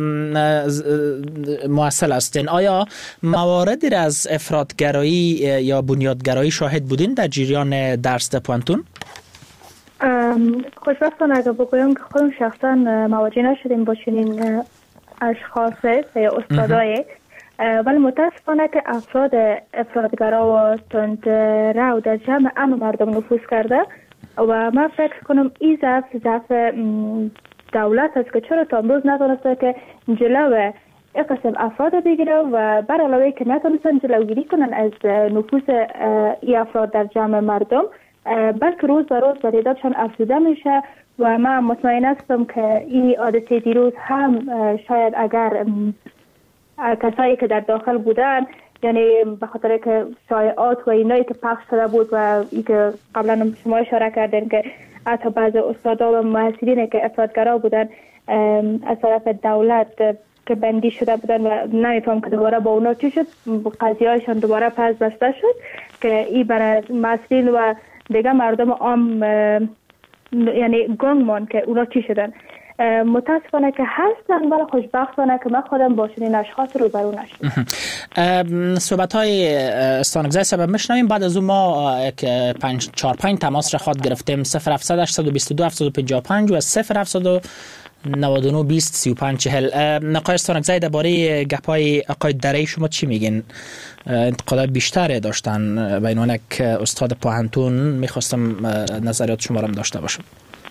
مؤثر هستین، آیا مواردی از افراطگرایی یا بنیادگرایی شاهد بودین در جریان درس در پانتون؟ خوشبختانه اگر بگویم که خودم شخصا مواجه نشدیم با چنین اشخاصی یا استادایی، ولی متاسفانه که افراد افراطگرا و تندرو در جمع عام مردم نفوذ کرده و من فکر کنم این ضعف ضعف دولت است که چرا تا امروز نتونسته که جلو یک قسم افراد بگیره و بر علاوه که نتونستن جلوگیری کنن از نفوذ این افراد در جمع مردم، بلکه روز به روز تعدادشان افزوده میشه و من مطمئن هستم که این حادثه دیروز هم شاید اگر کسایی که در داخل بودن، یعنی به خاطر که شایعات و اینایی که پخش شده بود و ای که قبلا شما اشاره کردین که حتی بعض استادا و محصلین که افراطگرا بودن از طرف دولت که بندی شده بودن و نمیفهم که دوباره با اونا چی شد، قضیه هایشان دوباره پس بسته شد که این برای مسئولین و دیگه مردم عام یعنی گنگ مان که اونا چی شدن. متاسفانه که هستن ولی خوشبختانه که من خودم با چنین اشخاص روبرو نشدم. صحبت های استانگزای سبب میشنویم. بعد از اون ما پنج چهار پنج تماس را خواد گرفتیم صفر هفتصد هشتصد و بیست و دو هفتصد و پنجاه و پنج و صفر هفتصد و نود و نه بیست سی و پنج چهل. نقای استانگزای درباره گپای آقای درهی شما چی میگین؟ انتقادات بیشتری داشتن بین اون یک استاد پوهنتون، میخواستم نظریات شما را داشته باشم.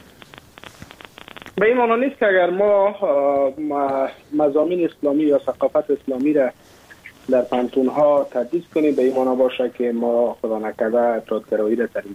به این معنا نیست که اگر ما مضامین اسلامی یا ثقافت اسلامی را در پانتون ها تدریس کنیم به این معنا باشه که ما خدا نکرده افراط‌گرایی را ترویج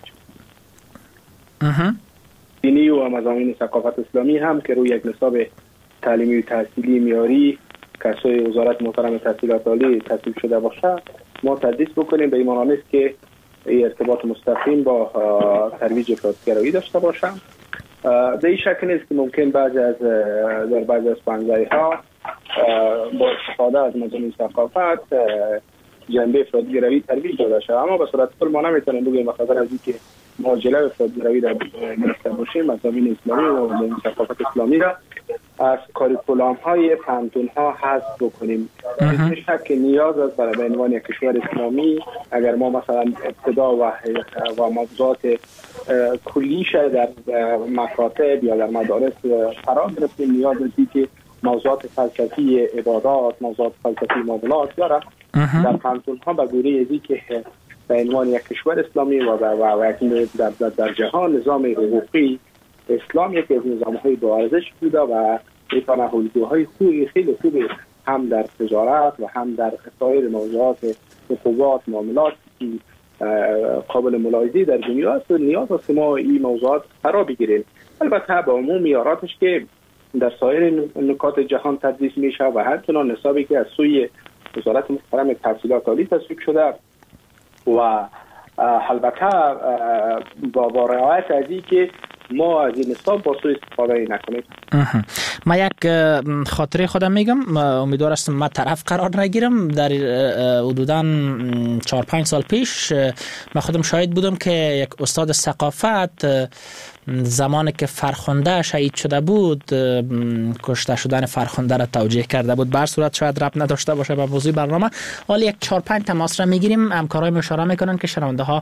کنیم. دینی و مضامین ثقافت اسلامی هم که روی یک نصاب تعلیمی و تحصیلی معیاری کسای وزارت محترم تحصیلات عالی تصویب شده باشه ما تدریس بکنیم. به این معنا نیست که این ارتباط مستقیم با ترویج افراط‌گرایی داشته باشه. به این شکل نیست که ممکن بعضی از در بعضی از پانزایی ها با استفاده از مضامین ثقافت جنبه افراط‌گرایی ترویج داده شود، اما به صورت کل ما نمیتونیم بگیم بخاطر از اینکه ما جلوی افراط‌گرایی را گرفته باشیم مضامین اسلامی و مضامین ثقافت اسلامی را از کاریکولام های پانتون ها حذف بکنیم. بدون شک نیاز است برای به عنوان یک کشور اسلامی اگر ما مثلا ابتدا و و موضوعات کلیش در مکاتب یا در مدارس قرار گرفتیم، نیاز است که موضوعات فلسفی عبادات، موضوعات فلسفی معاملات یا در پانتون ها به گونه ازی که به عنوان یک کشور اسلامی و و در, در, در جهان نظام حقوقی اسلام یکی از نظام‌های با ارزش بوده و میتونه الگوهای خوبی خیلی خوبی هم در تجارت و هم در سایر موضوعات حقوقات معاملات که قابل ملاحظه در دنیا است و نیاز است ما این موضوعات قرار بگیریم. البته با عموم معیاراتش که در سایر نکات جهان تدریس میشه و همچنان نصابی که از سوی وزارت محترم تحصیلات عالی تصویب شده و البته با با رعایت از این که ما از این نصاب با سوء استفاده نکنیم. ما یک خاطره خودم میگم، امیدوار هستم ما طرف قرار نگیرم. در حدوداً چهار پنج سال پیش من خودم شاهد بودم که یک استاد ثقافت زمانی که فرخنده شهید شده بود کشته شدن فرخنده را توجیه کرده بود. به هر صورت شاید ربط نداشته باشه به موضوع برنامه. حالا یک چهار پنج تماس را میگیریم. همکارای اشاره میکنن که شنونده ها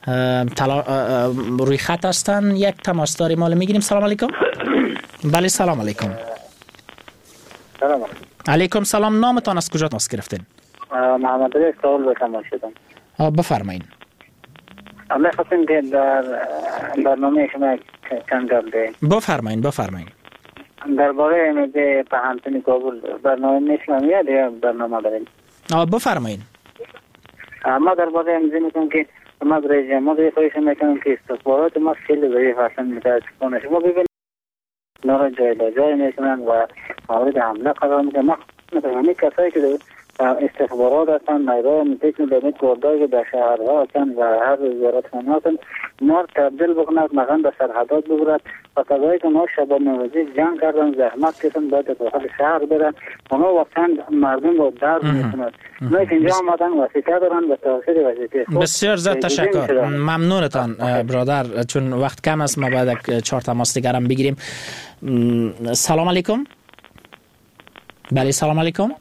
روی خط هستن. یک تماس داریم، مال میگیریم. سلام علیکم. بله سلام علیکم. سلام علیکم. علیکم سلام. نامتان از کجا تماس گرفتین؟ محمد علی سوال به تماس شدم. بفرمایید. الله خواستیم که در برنامه شما چند گپ دهیم. بفرمایید بفرمایید. درباره امید پهنتون کابل برنامه اسلامیه یا برنامه داریم؟ بفرمایید. ما درباره امید میکنم که ما برای جمعه خواهش میکنم که استخبارات ما خیلی ضعیف هستن. متاسفانه شما ببینید نارا جای جای میکنن و مورد حمله قرار میدن. ما همه کسایی که استخبارات هستن نیروی امنیتی دولت کوردایی که در شهرها هستن و هر وزارتخانه هستن ما تبدیل بکنند مغان به سرحدات بگیرد و کسایی که ما شبان نوازی جنگ کردن زحمت کشن باید داخل شهر برن اونا واقعا مردم رو درد میکنند. اونا که اینجا آمدن وظیفه دارن به توسط وظیفه خود. بسیار زیاد تشکر، ممنونتان برادر. چون وقت کم است ما باید چهار تماس دیگر هم بگیریم. سلام علیکم. بله سلام علیکم.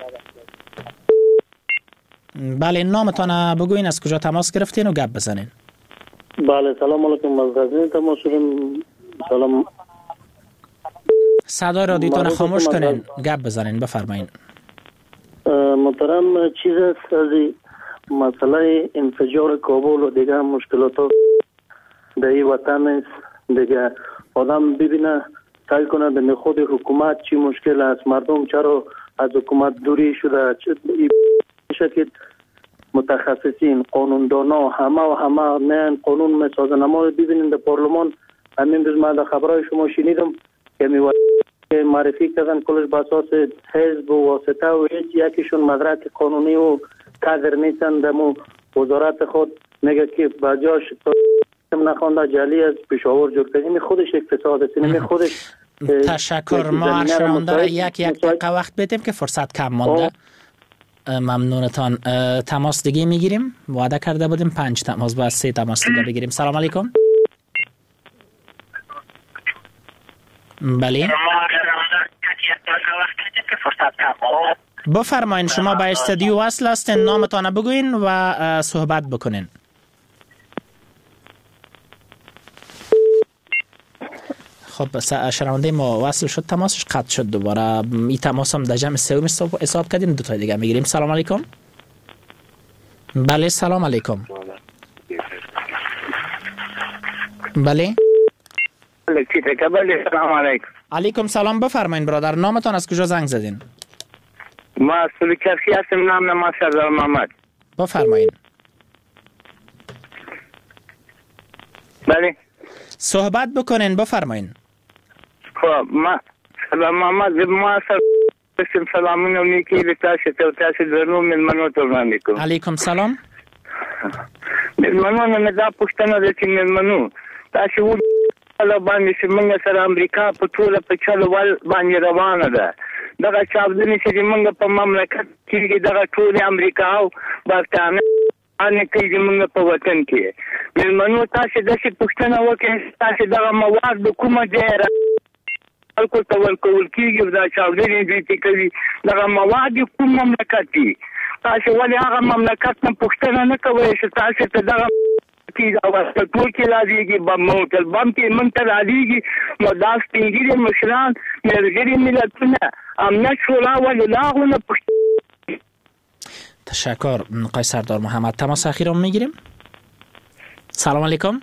بله نامتان بگوین، از کجا تماس گرفتین و گپ بزنین. بله سلام علیکم، از غزنی تماس شدیم. سلام. صدای رادیوتون خاموش کنین گپ بزنین. بفرمایید. محترم چیز است از مسئله انفجار کابل و دیگه مشکلات در این وطن است. دیگه آدم ببینه سعی کنه به خود حکومت چی مشکل است، مردم چرا از حکومت دوری شده. شکل متخصصین قانوندانا همه و همه نه قانون میسازن. اما ببینید در پارلمان همین روز من در خبرهای شما شنیدم که می معرفی کردن کلش به اساس حزب و واسطه و هیچ یکیشون مدرک قانونی و کادر نیستن. در وزارت خود میگه که بجاش نخوانده جلی از پشاور جور کنیم. خودش اقتصاد است، نمی خودش تشکر. ما هر شنونده یک یک دقیقه وقت بدیم که فرصت کم مانده. ممنونتان. تماس دیگه میگیریم. وعده کرده بودیم پنج تماس بعد سه تماس دیگه بگیریم. سلام علیکم. بله بفرمایین، شما به استودیو وصل هستین، نامتان بگوین و صحبت بکنین. خب شنونده ما وصل شد، تماسش قطع شد دوباره. این تماس هم در جمع سوم حساب کردیم. دو تا دیگه میگیریم. سلام علیکم. بله سلام علیکم. بله سلام علیکم. علیکم سلام. بفرمایین برادر، نامتان از کجا زنگ زدین؟ ما از سلوکرخی هستم، نام نما سردار محمد. بفرمایین. بله صحبت بکنین، بفرمایین. خب ما سلام محمد، ما سلام سلامونه و نیکی لتاشه تو تاشه درنو من منو تو وړاندې کوم. علیکم سلام. منو نه دا پښتنه ده چې منو تاسو و الله باندې چې موږ سره امریکا په ټوله په چلو ول باندې روانه ده. دغه چاودنې چې موږ په مملکت کې دغه ټول امریکا او برتانیې ان کې موږ په وطن کې مېلمنو تاسو د څه پښتنه وکړئ، تاسو دغه مواد د کومه ځای خلکو ته ورکول کېږي دا چاودنې دي چې کوي دغه مواد کوم مملکت دي. تاسو ولې هغه مملکت نه پښتنه نه کوئ چې تاسو ته دغه کې دا واسطه ټول کې راځيږي بم موټل بم کې منته راځيږي مداس تنګيري مشران ملګری ملتونه امنیت شورا ولې لاغونه. تشکر آقای سردار محمد. تماس اخیرم میگیریم. سلام علیکم.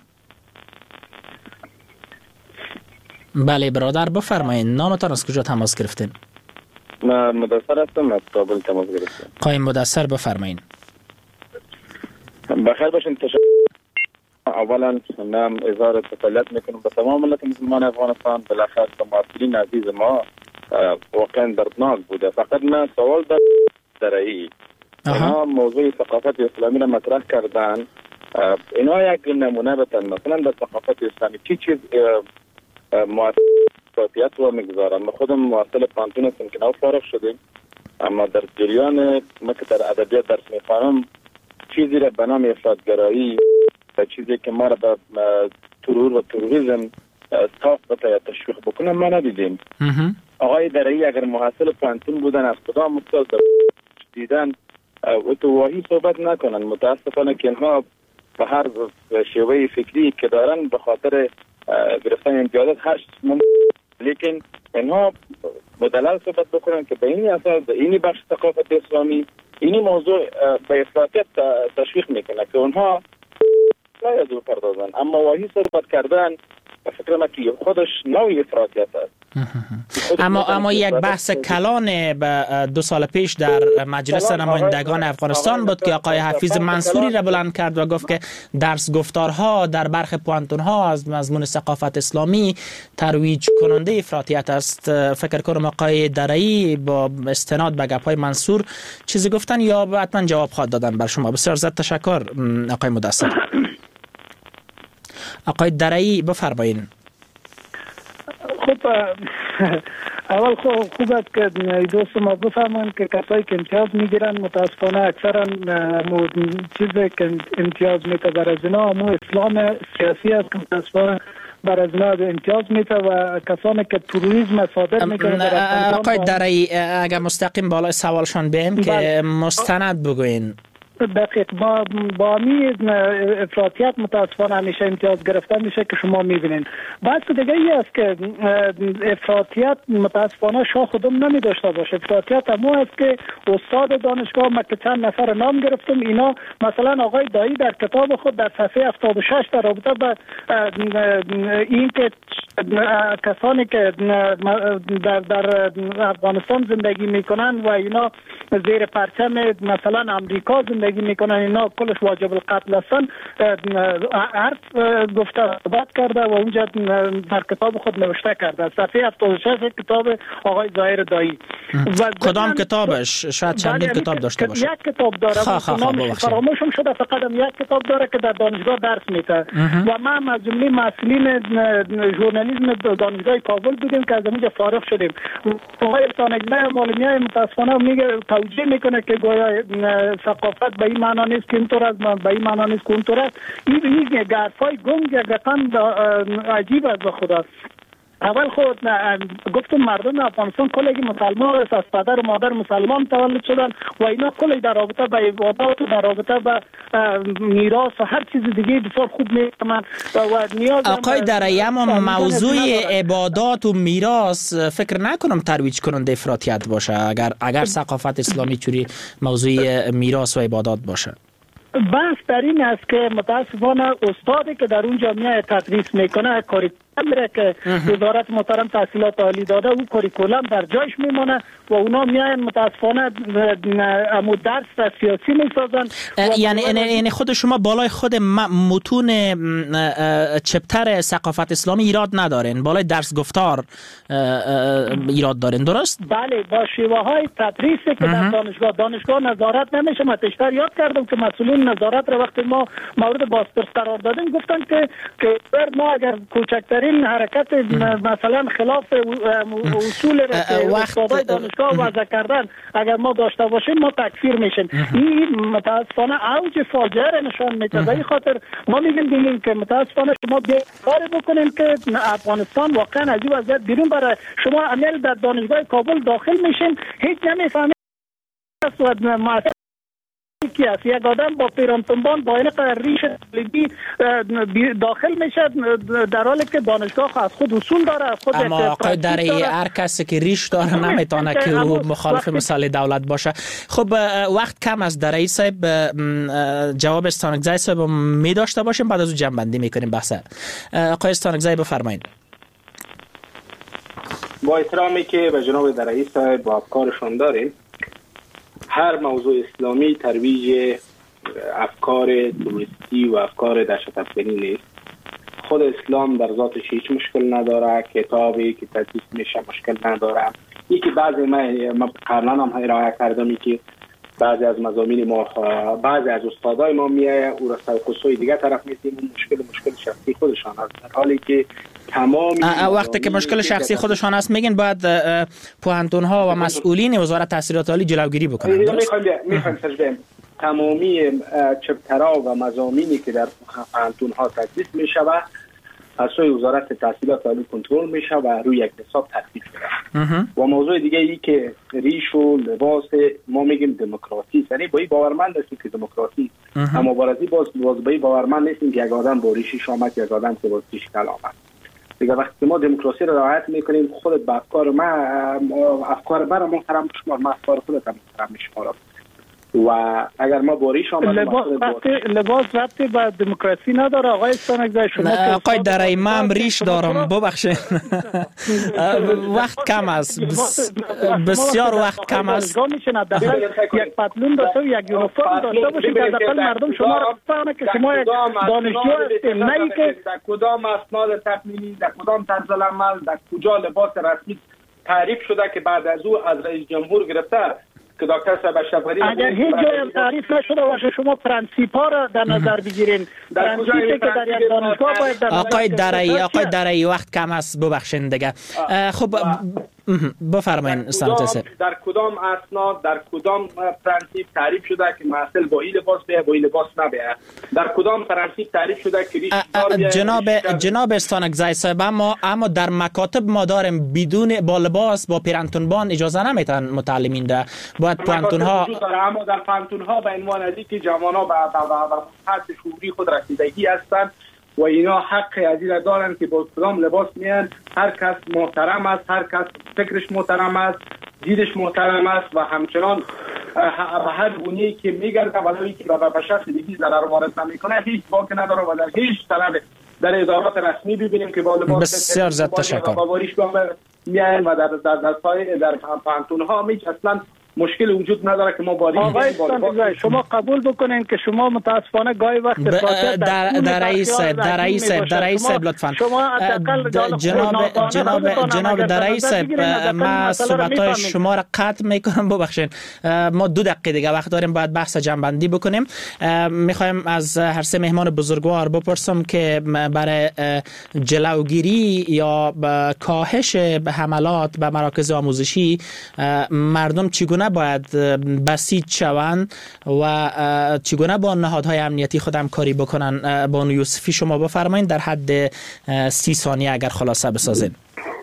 بله برادر بفرمایید، نامتان از کجا تماس گرفتین؟ من مدثر هستم، از کابل تماس گرفتم. قایم مدثر بفرمایید. بخیر باشین. تشکر. اولا من اظهار تسلیت میکنم به تمام ملت مسلمان افغانستان، بالاخره مواطنین عزیز ما واقعا دردناک بوده. فقط من سوال در درایی اینا موضوع ثقافت اسلامی را مطرح کردن. اینا یک نمونه بتن مثلا در ثقافت اسلامی چی چیز موثقیت رو میگذارن. ما خودم مواصل پانتون هستم که نو فارغ شدیم، اما در جریان ما که در ادبیات درس میخوانم چیزی را به نام افراطگرایی و چیزی که ما را به ترور و تروریسم صاف بتا یا تشویق بکنم ما ندیدیم. آقای درایی اگر محصل پانتون بودن از کدام استاد دیدن و تو واهی صحبت نکنن. متاسفانه که اینها به هر شیوه فکری که دارن به خاطر گرفتن امتیازات هر ممکن، لیکن اینها مدلل صحبت بکنن که به اینی اساس به اینی بخش ثقافت اسلامی اینی موضوع به افراطیت تشویق میکنه که اونها باید رو پردازن. اما واهی صحبت کردن فکر من که خودش نوعی افراطیت است. اما اما یک بحث کلان دو سال پیش در مجلس نمایندگان افغانستان بود که آقای حفیظ منصوری را بلند کرد و گفت که درس گفتارها در برخی پوانتونها از مضمون ثقافت اسلامی ترویج کننده افراطیت است. فکر کنم آقای درایی با استناد به گپ‌های منصور چیزی گفتن یا حتما جواب خواهد دادن بر شما. بسیار زیاد تشکر آقای مدثر. آقای درایی بفرمایید. خب اول خوب است که دوست ما بفهمند که کسایی که امتیاز میگیرن متاسفانه اکثرا چیزی که امتیاز میده بر از اینا همون اسلام سیاسی است که متاسفانه بر از اینا امتیاز میده و کسانی که تروریسم صادر میکنن. آقای درایی اگر مستقیم بالای سوالشان بیم که مستند بگوین. دقیق با با می افراطیت متاسفانه همیشه امتیاز گرفته میشه که شما میبینین. بحث دیگه ای است که افراطیت متاسفانه شاه خودم نمی داشته باشه. افراطیت همون است که استاد دانشگاه ما که چند نفر نام گرفتم اینا مثلا آقای دایی در کتاب خود در صفحه هفتاد و شش در رابطه با این که کسانی که در در افغانستان زندگی میکنن و اینا زیر پرچم مثلا امریکا زندگی میکنن اینا کلش واجب القتل هستن عرض گفته صحبت کرده و اونجا در کتاب خود نوشته کرده. صفحه هفتاد و شش کتاب آقای ظاهر دایی. کدام کتابش؟ شاید چندین کتاب داشته باشه. یک کتاب داره نامش فراموشم شده، فقط یک کتاب داره که در دانشگاه درس میده و من از جمله مسئولین ژورنالیسم دانشگاه کابل بودیم که از اونجا فارغ شدیم. آقای استانگزی مالمیای متاسفانه میگه توجیه میکنه که گویا ثقافت به این معنا نیست که اینطور است، به این معنا نیست که اونطور است. این این گرفای گنگ رقم عجیب است به خدا. اول خود گفتم مردم افغانستان کلی مسلمان است، از پدر و مادر مسلمان تولد شدن و اینا کلی در رابطه با عبادات و در رابطه با میراث و هر چیز دیگه بسیار خوب میفهمن و نیاز. آقای درایی، اما موضوع عبادات و میراث فکر نکنم ترویج کننده افراطیت باشه اگر اگر ثقافت اسلامی چوری موضوع میراث و عبادات باشه. بحث در این است که متاسفانه استادی که در اون جامعه تدریس میکنه کاری میره که وزارت محترم تحصیلات عالی داده، او کاریکولم در جایش میمونه و اونا میاین متاسفانه امو درس را سیاسی میسازن. یعنی یعنی خود شما بالای خود متون چپتر ثقافت اسلامی ایراد ندارین، بالای درس گفتار ایراد دارین، درست؟ بله، با شیوه های تدریسی که در دانشگاه دانشگاه نظارت نمیشه. من تشتر یاد کردم که مسئولین نظارت را وقتی ما مورد بازپرس قرار دادیم گفتن که که ما اگر کوچکتر این حرکت مثلا خلاف اصول استادای دانشگاه وضع کردن اگر ما داشته باشیم ما تکفیر میشیم. این متاسفانه اوج فاجعه را نشان میده. به این خاطر ما میگیم دیگه که متاسفانه شما کاری بکنین که افغانستان واقعا از این وضعیت بیرون بره. شما عمل در دانشگاه کابل داخل میشین هیچ نمیفهمید کی است. یک آدم با پیرانتنبان با این ریش طالبی داخل میشه در حالی که دانشگاه از خود اصول داره. خود اما آقای درایی هر کسی که ریش داره نمیتونه که او مخالف مسائل دولت باشه. خب وقت کم است درایی صاحب، جواب استانگزی صاحب می داشته باشیم بعد از اون جمع بندی میکنیم بحث. آقای استانگزی بفرمایید. با احترامی که به جناب درایی صاحب با افکارشون داریم، هر موضوع اسلامی ترویج افکار تروریستی و افکار دهشت‌افکنی نیست. خود اسلام در ذاتش هیچ مشکل نداره، کتابی که تدریس میشه مشکل نداره. یکی بعضی ما قبلا هم ارائه کردم که بعضی از مضامین ما بعضی از استادای ما میایه او را سرقصوی دیگه طرف میتیم مشکل مشکل شخصی خودشان است، در حالی که تمام وقتی که مشکل شخصی خودشان است میگن باید پوهنتون ها و مسئولین وزارت تحصیلات عالی جلوگیری بکنن. میخوایم ترجمه تمامی چپترها و مضامینی که در پوهنتون ها تدریس میشه و از سوی وزارت تحصیلات عالی کنترل میشه و روی یک حساب ترتیب شده. و موضوع دیگه ای که ریش و لباس ما میگیم دموکراسی، یعنی با این باورمند هستیم که دموکراسی، اما بارزی باز باز با این باورمند نیستیم که یک آدم با ریشش آمد یک آدم که با ریشش کل آمد. دیگه وقتی ما دموکراسی رو رعایت میکنیم خودت با افکار ما افکار برای محترم شما، ما افکار خودت هم محترم میشمارم و اگر ما باریش آمد لباس لباس ربطی با دموکراسی نداره. آقای استانگزی شما آقای درایی من ریش دارم ببخشید وقت کم است، بسیار وقت کم است. یک پتلون داشته و یک یونیفرم داشته باشید که حداقل مردم شما را بفهمه که شما یک دانشجو هستید، نه که در کدام اسناد تقنینی در کدام طرز العمل در کجا لباس رسمی تعریف شده که بعد از او از رئیس جمهور گرفته که دکتر صاحب شفری اگر هیچ جای تعریف نشده باشه شما پرنسیپ ها را در نظر بگیرین. پرنسیپی که در یک دانشگاه باید در آقای درایی آقای درایی وقت کم است ببخشید دیگه. خب بفرمایید استاد صاحب. در کدام اسناد در کدام پرنسیپ تعریف شده که محصل با این لباس بیه با این لباس نبیه؟ در کدام پرنسیپ تعریف شده که ریش دار بیه؟ جناب جناب استانگزی صاحب اما اما در مکاتب ما داریم بدون با لباس با پیرانتونبان اجازه نمیتن متعلمین ده. باید پانتون ها اما در پانتون ها به عنوان ازی که جوانان به حد شعوری خود رسیدگی هستند و اینا حق از این دارن که با کدام لباس میان. هر کس محترم است، هر کس فکرش محترم است، دیدش محترم است و همچنان به هر گونه‌ای که میگرده ولی که به شخص دیگه ضرر وارد نمیکنه هیچ باک نداره و در هیچ طلب در ادارات رسمی ببینیم که با لباس بسیار زیاد تشکر میان و در در در در پانتون ها میچ اصلا مشکل وجود نداره که ما باری آقای شما قبول بکنین که شما متاسفانه گاهی وقت در در رئیس در رئیس در رئیس لطفا جناب جناب جناب در رئیس ما صحبت‌های شما را قطع میکنم، ببخشید ما دو دقیقه دیگه وقت داریم، باید بحث جنبندی بکنیم. میخوایم از هر سه مهمان بزرگوار بپرسم که برای جلوگیری یا کاهش حملات به مراکز آموزشی مردم چگونه باید بسیج شوند و چگونه با نهادهای امنیتی خود همکاری بکنن؟ بانو یوسفی شما بفرمایید در حد سی ثانیه اگر خلاصه بسازید.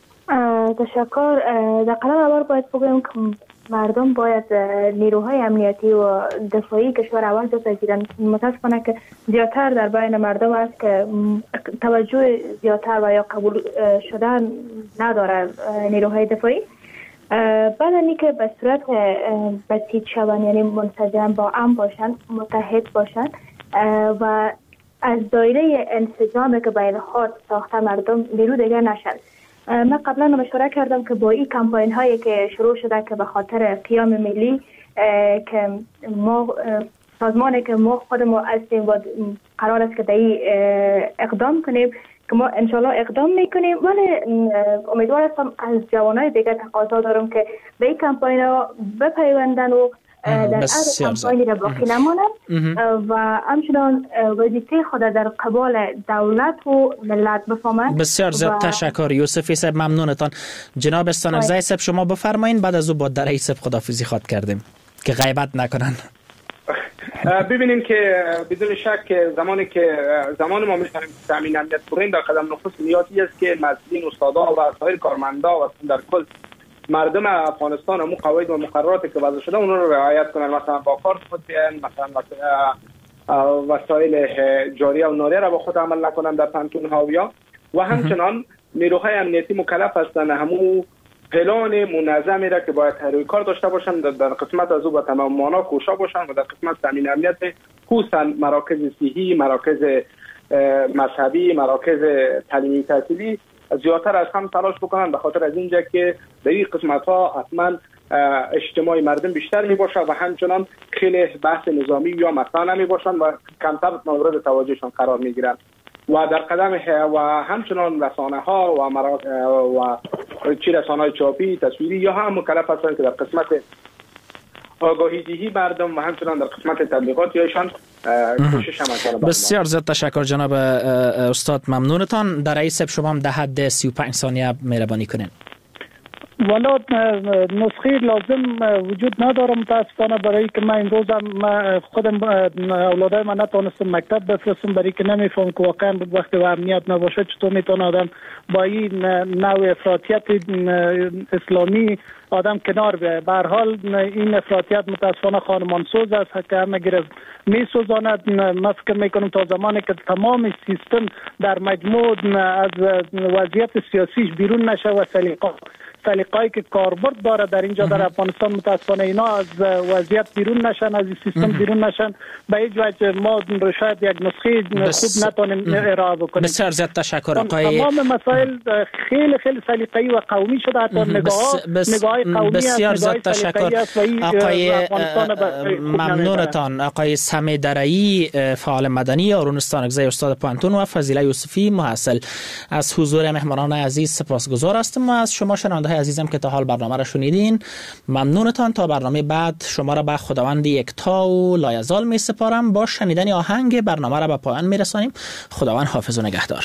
تشکر. در قدم اول باید بگویم که مردم باید نیروهای امنیتی و دفاعی کشور اول بپذیرند. متاسفانه که زیادتر در بین مردم است که توجه زیادتر و یا قبول شدن نداره نیروهای دفاعی. بعد از اینکه به صورت بسیج شوند، یعنی منسجم با هم باشند، متحد باشند و از دایره انسجامی که بین خود ساخته مردم بیرون دیگر نشند. من قبلا مشوره کردم که با این کمپاین هایی که شروع شده که به خاطر قیام ملی که ما سازمانی که ما خود ما هستیم و قرار است که در این اقدام کنیم که ما انشالله اقدام میکنیم، ولی امیدوار هستم از جوانای دیگر تقاضا دارم که به این کمپاین ها بپیوندن و در عرض کمپاینی را باقی نمانند و همچنان وظیفه خود در قبال دولت و ملت بفهمند. بسیار زیاد تشکر یوسفی صاحب، ممنونتان. جناب استانکزی صاحب شما بفرمایید، بعد از او با در صاحب خداحافظی خواد کردیم که غیبت نکنن. ببینیم که بدون شک زمانی که زمان ما می‌خوایم تامین امنیت بریم، در قدم نخست نیازی است که مسئولین، استادا و سایر کارمندا و در کل مردم افغانستان همون قواعد و مقرراتی که وضع شده اون رو رعایت کنن. مثلا با کارت خود بیان، مثلا وسایل جاریه و ناریه را با خود عمل نکنن در پانتون هاویا و همچنان نیروهای امنیتی مکلف هستند همون پلان منظمی را که باید روی کار داشته باشند در قسمت از او به تمام معنا کوشا باشند و در قسمت تامین امنیت خصوصا مراکز صحی، مراکز مذهبی، مراکز تعلیمی تحصیلی زیادتر از هم تلاش بکنن، به خاطر از اینجا که در این قسمت ها حتما اجتماع مردم بیشتر می باشه و همچنان خیلی بحث نظامی یا مثلا نمی باشن و کمتر مورد توجهشان قرار می گیرن و در قدم و همچنان رسانه ها و مرا و چی رسانه های چاپی، تصویری یا هم مکلف هستند که در قسمت آگاهی دهی مردم و همچنان در قسمت تبلیغات ایشان کوشش هم. بسیار زیاد تشکر جناب استاد، ممنونتان. در رئیس شما هم در حد سی و پنج ثانیه مهربانی کنین. والا نسخه لازم وجود نداره متاسفانه، برای که من امروز هم خودم اولادای من نتونستم مکتب بفرستم، برای که نمیفهم که واقعا وقتی و امنیت نباشه چطور میتونه آدم با این نوع افراطیت اسلامی آدم کنار بیاید. به هر حال این افراطیت متاسفانه خانمانسوز است که همه گرفت میسوزاند. من فکر میکنم تا زمانی که تمام سیستم در مجموع از وضعیت سیاسیش بیرون نشه و سلیقه سلیقه‌ای که کاربرد داره در اینجا در افغانستان متاسفانه اینا از وضعیت بیرون نشن، از این سیستم بیرون نشن، به هیچ وجه ما شاید یک نسخه خوب نتونیم ارائه بکنیم. بسیار زیاد تشکر آقای. تمام مسائل خیلی خیلی سلیقه‌ای و قومی شده، حتی نگاه نگاه قومی بسیار زیاد تشکر آقای. ممنونتان. آقای سمی درایی فعال مدنی، هارون استانکزی استاد پانتون و فضیله یوسفی محصل. از حضور مهمانان عزیز سپاسگزار هستم و از شما شنونده عزیزم که تا حال برنامه را شنیدین ممنونتان. تا برنامه بعد شما را به خداوند یکتا و لایزال می سپارم. با شنیدن آهنگ برنامه را به پایان می رسانیم. خداوند حافظ و نگهدار.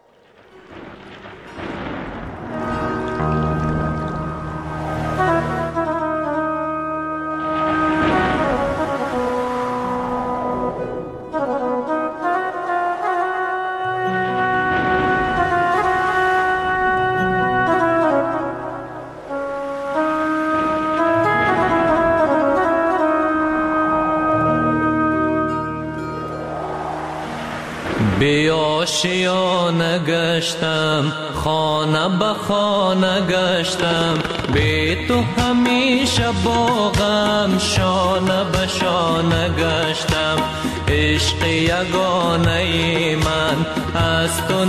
بی آشیانه گشتم، خانه به خانه گشتم، بی تو همیشه با غم شانه به شانه گشتم. عشق یگانه من از تو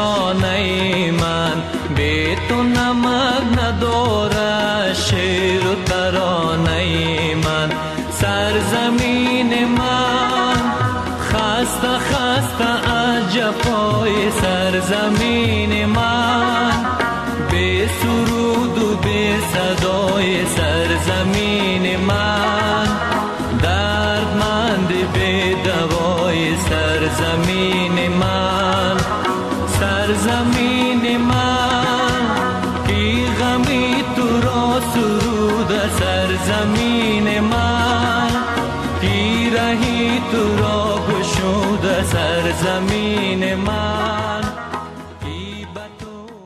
نشانه من، بی تو نمک نداره شیر و ترانه من. سرزمین من خسته خسته از جفای سرزمین من، بی سرود و بی صدای سرزمین من، دردمند بی دوای سرزمین من. سرزمین من کی غمی تو را سرود سرزمین من، کی رهی تو را گشود سرزمین من.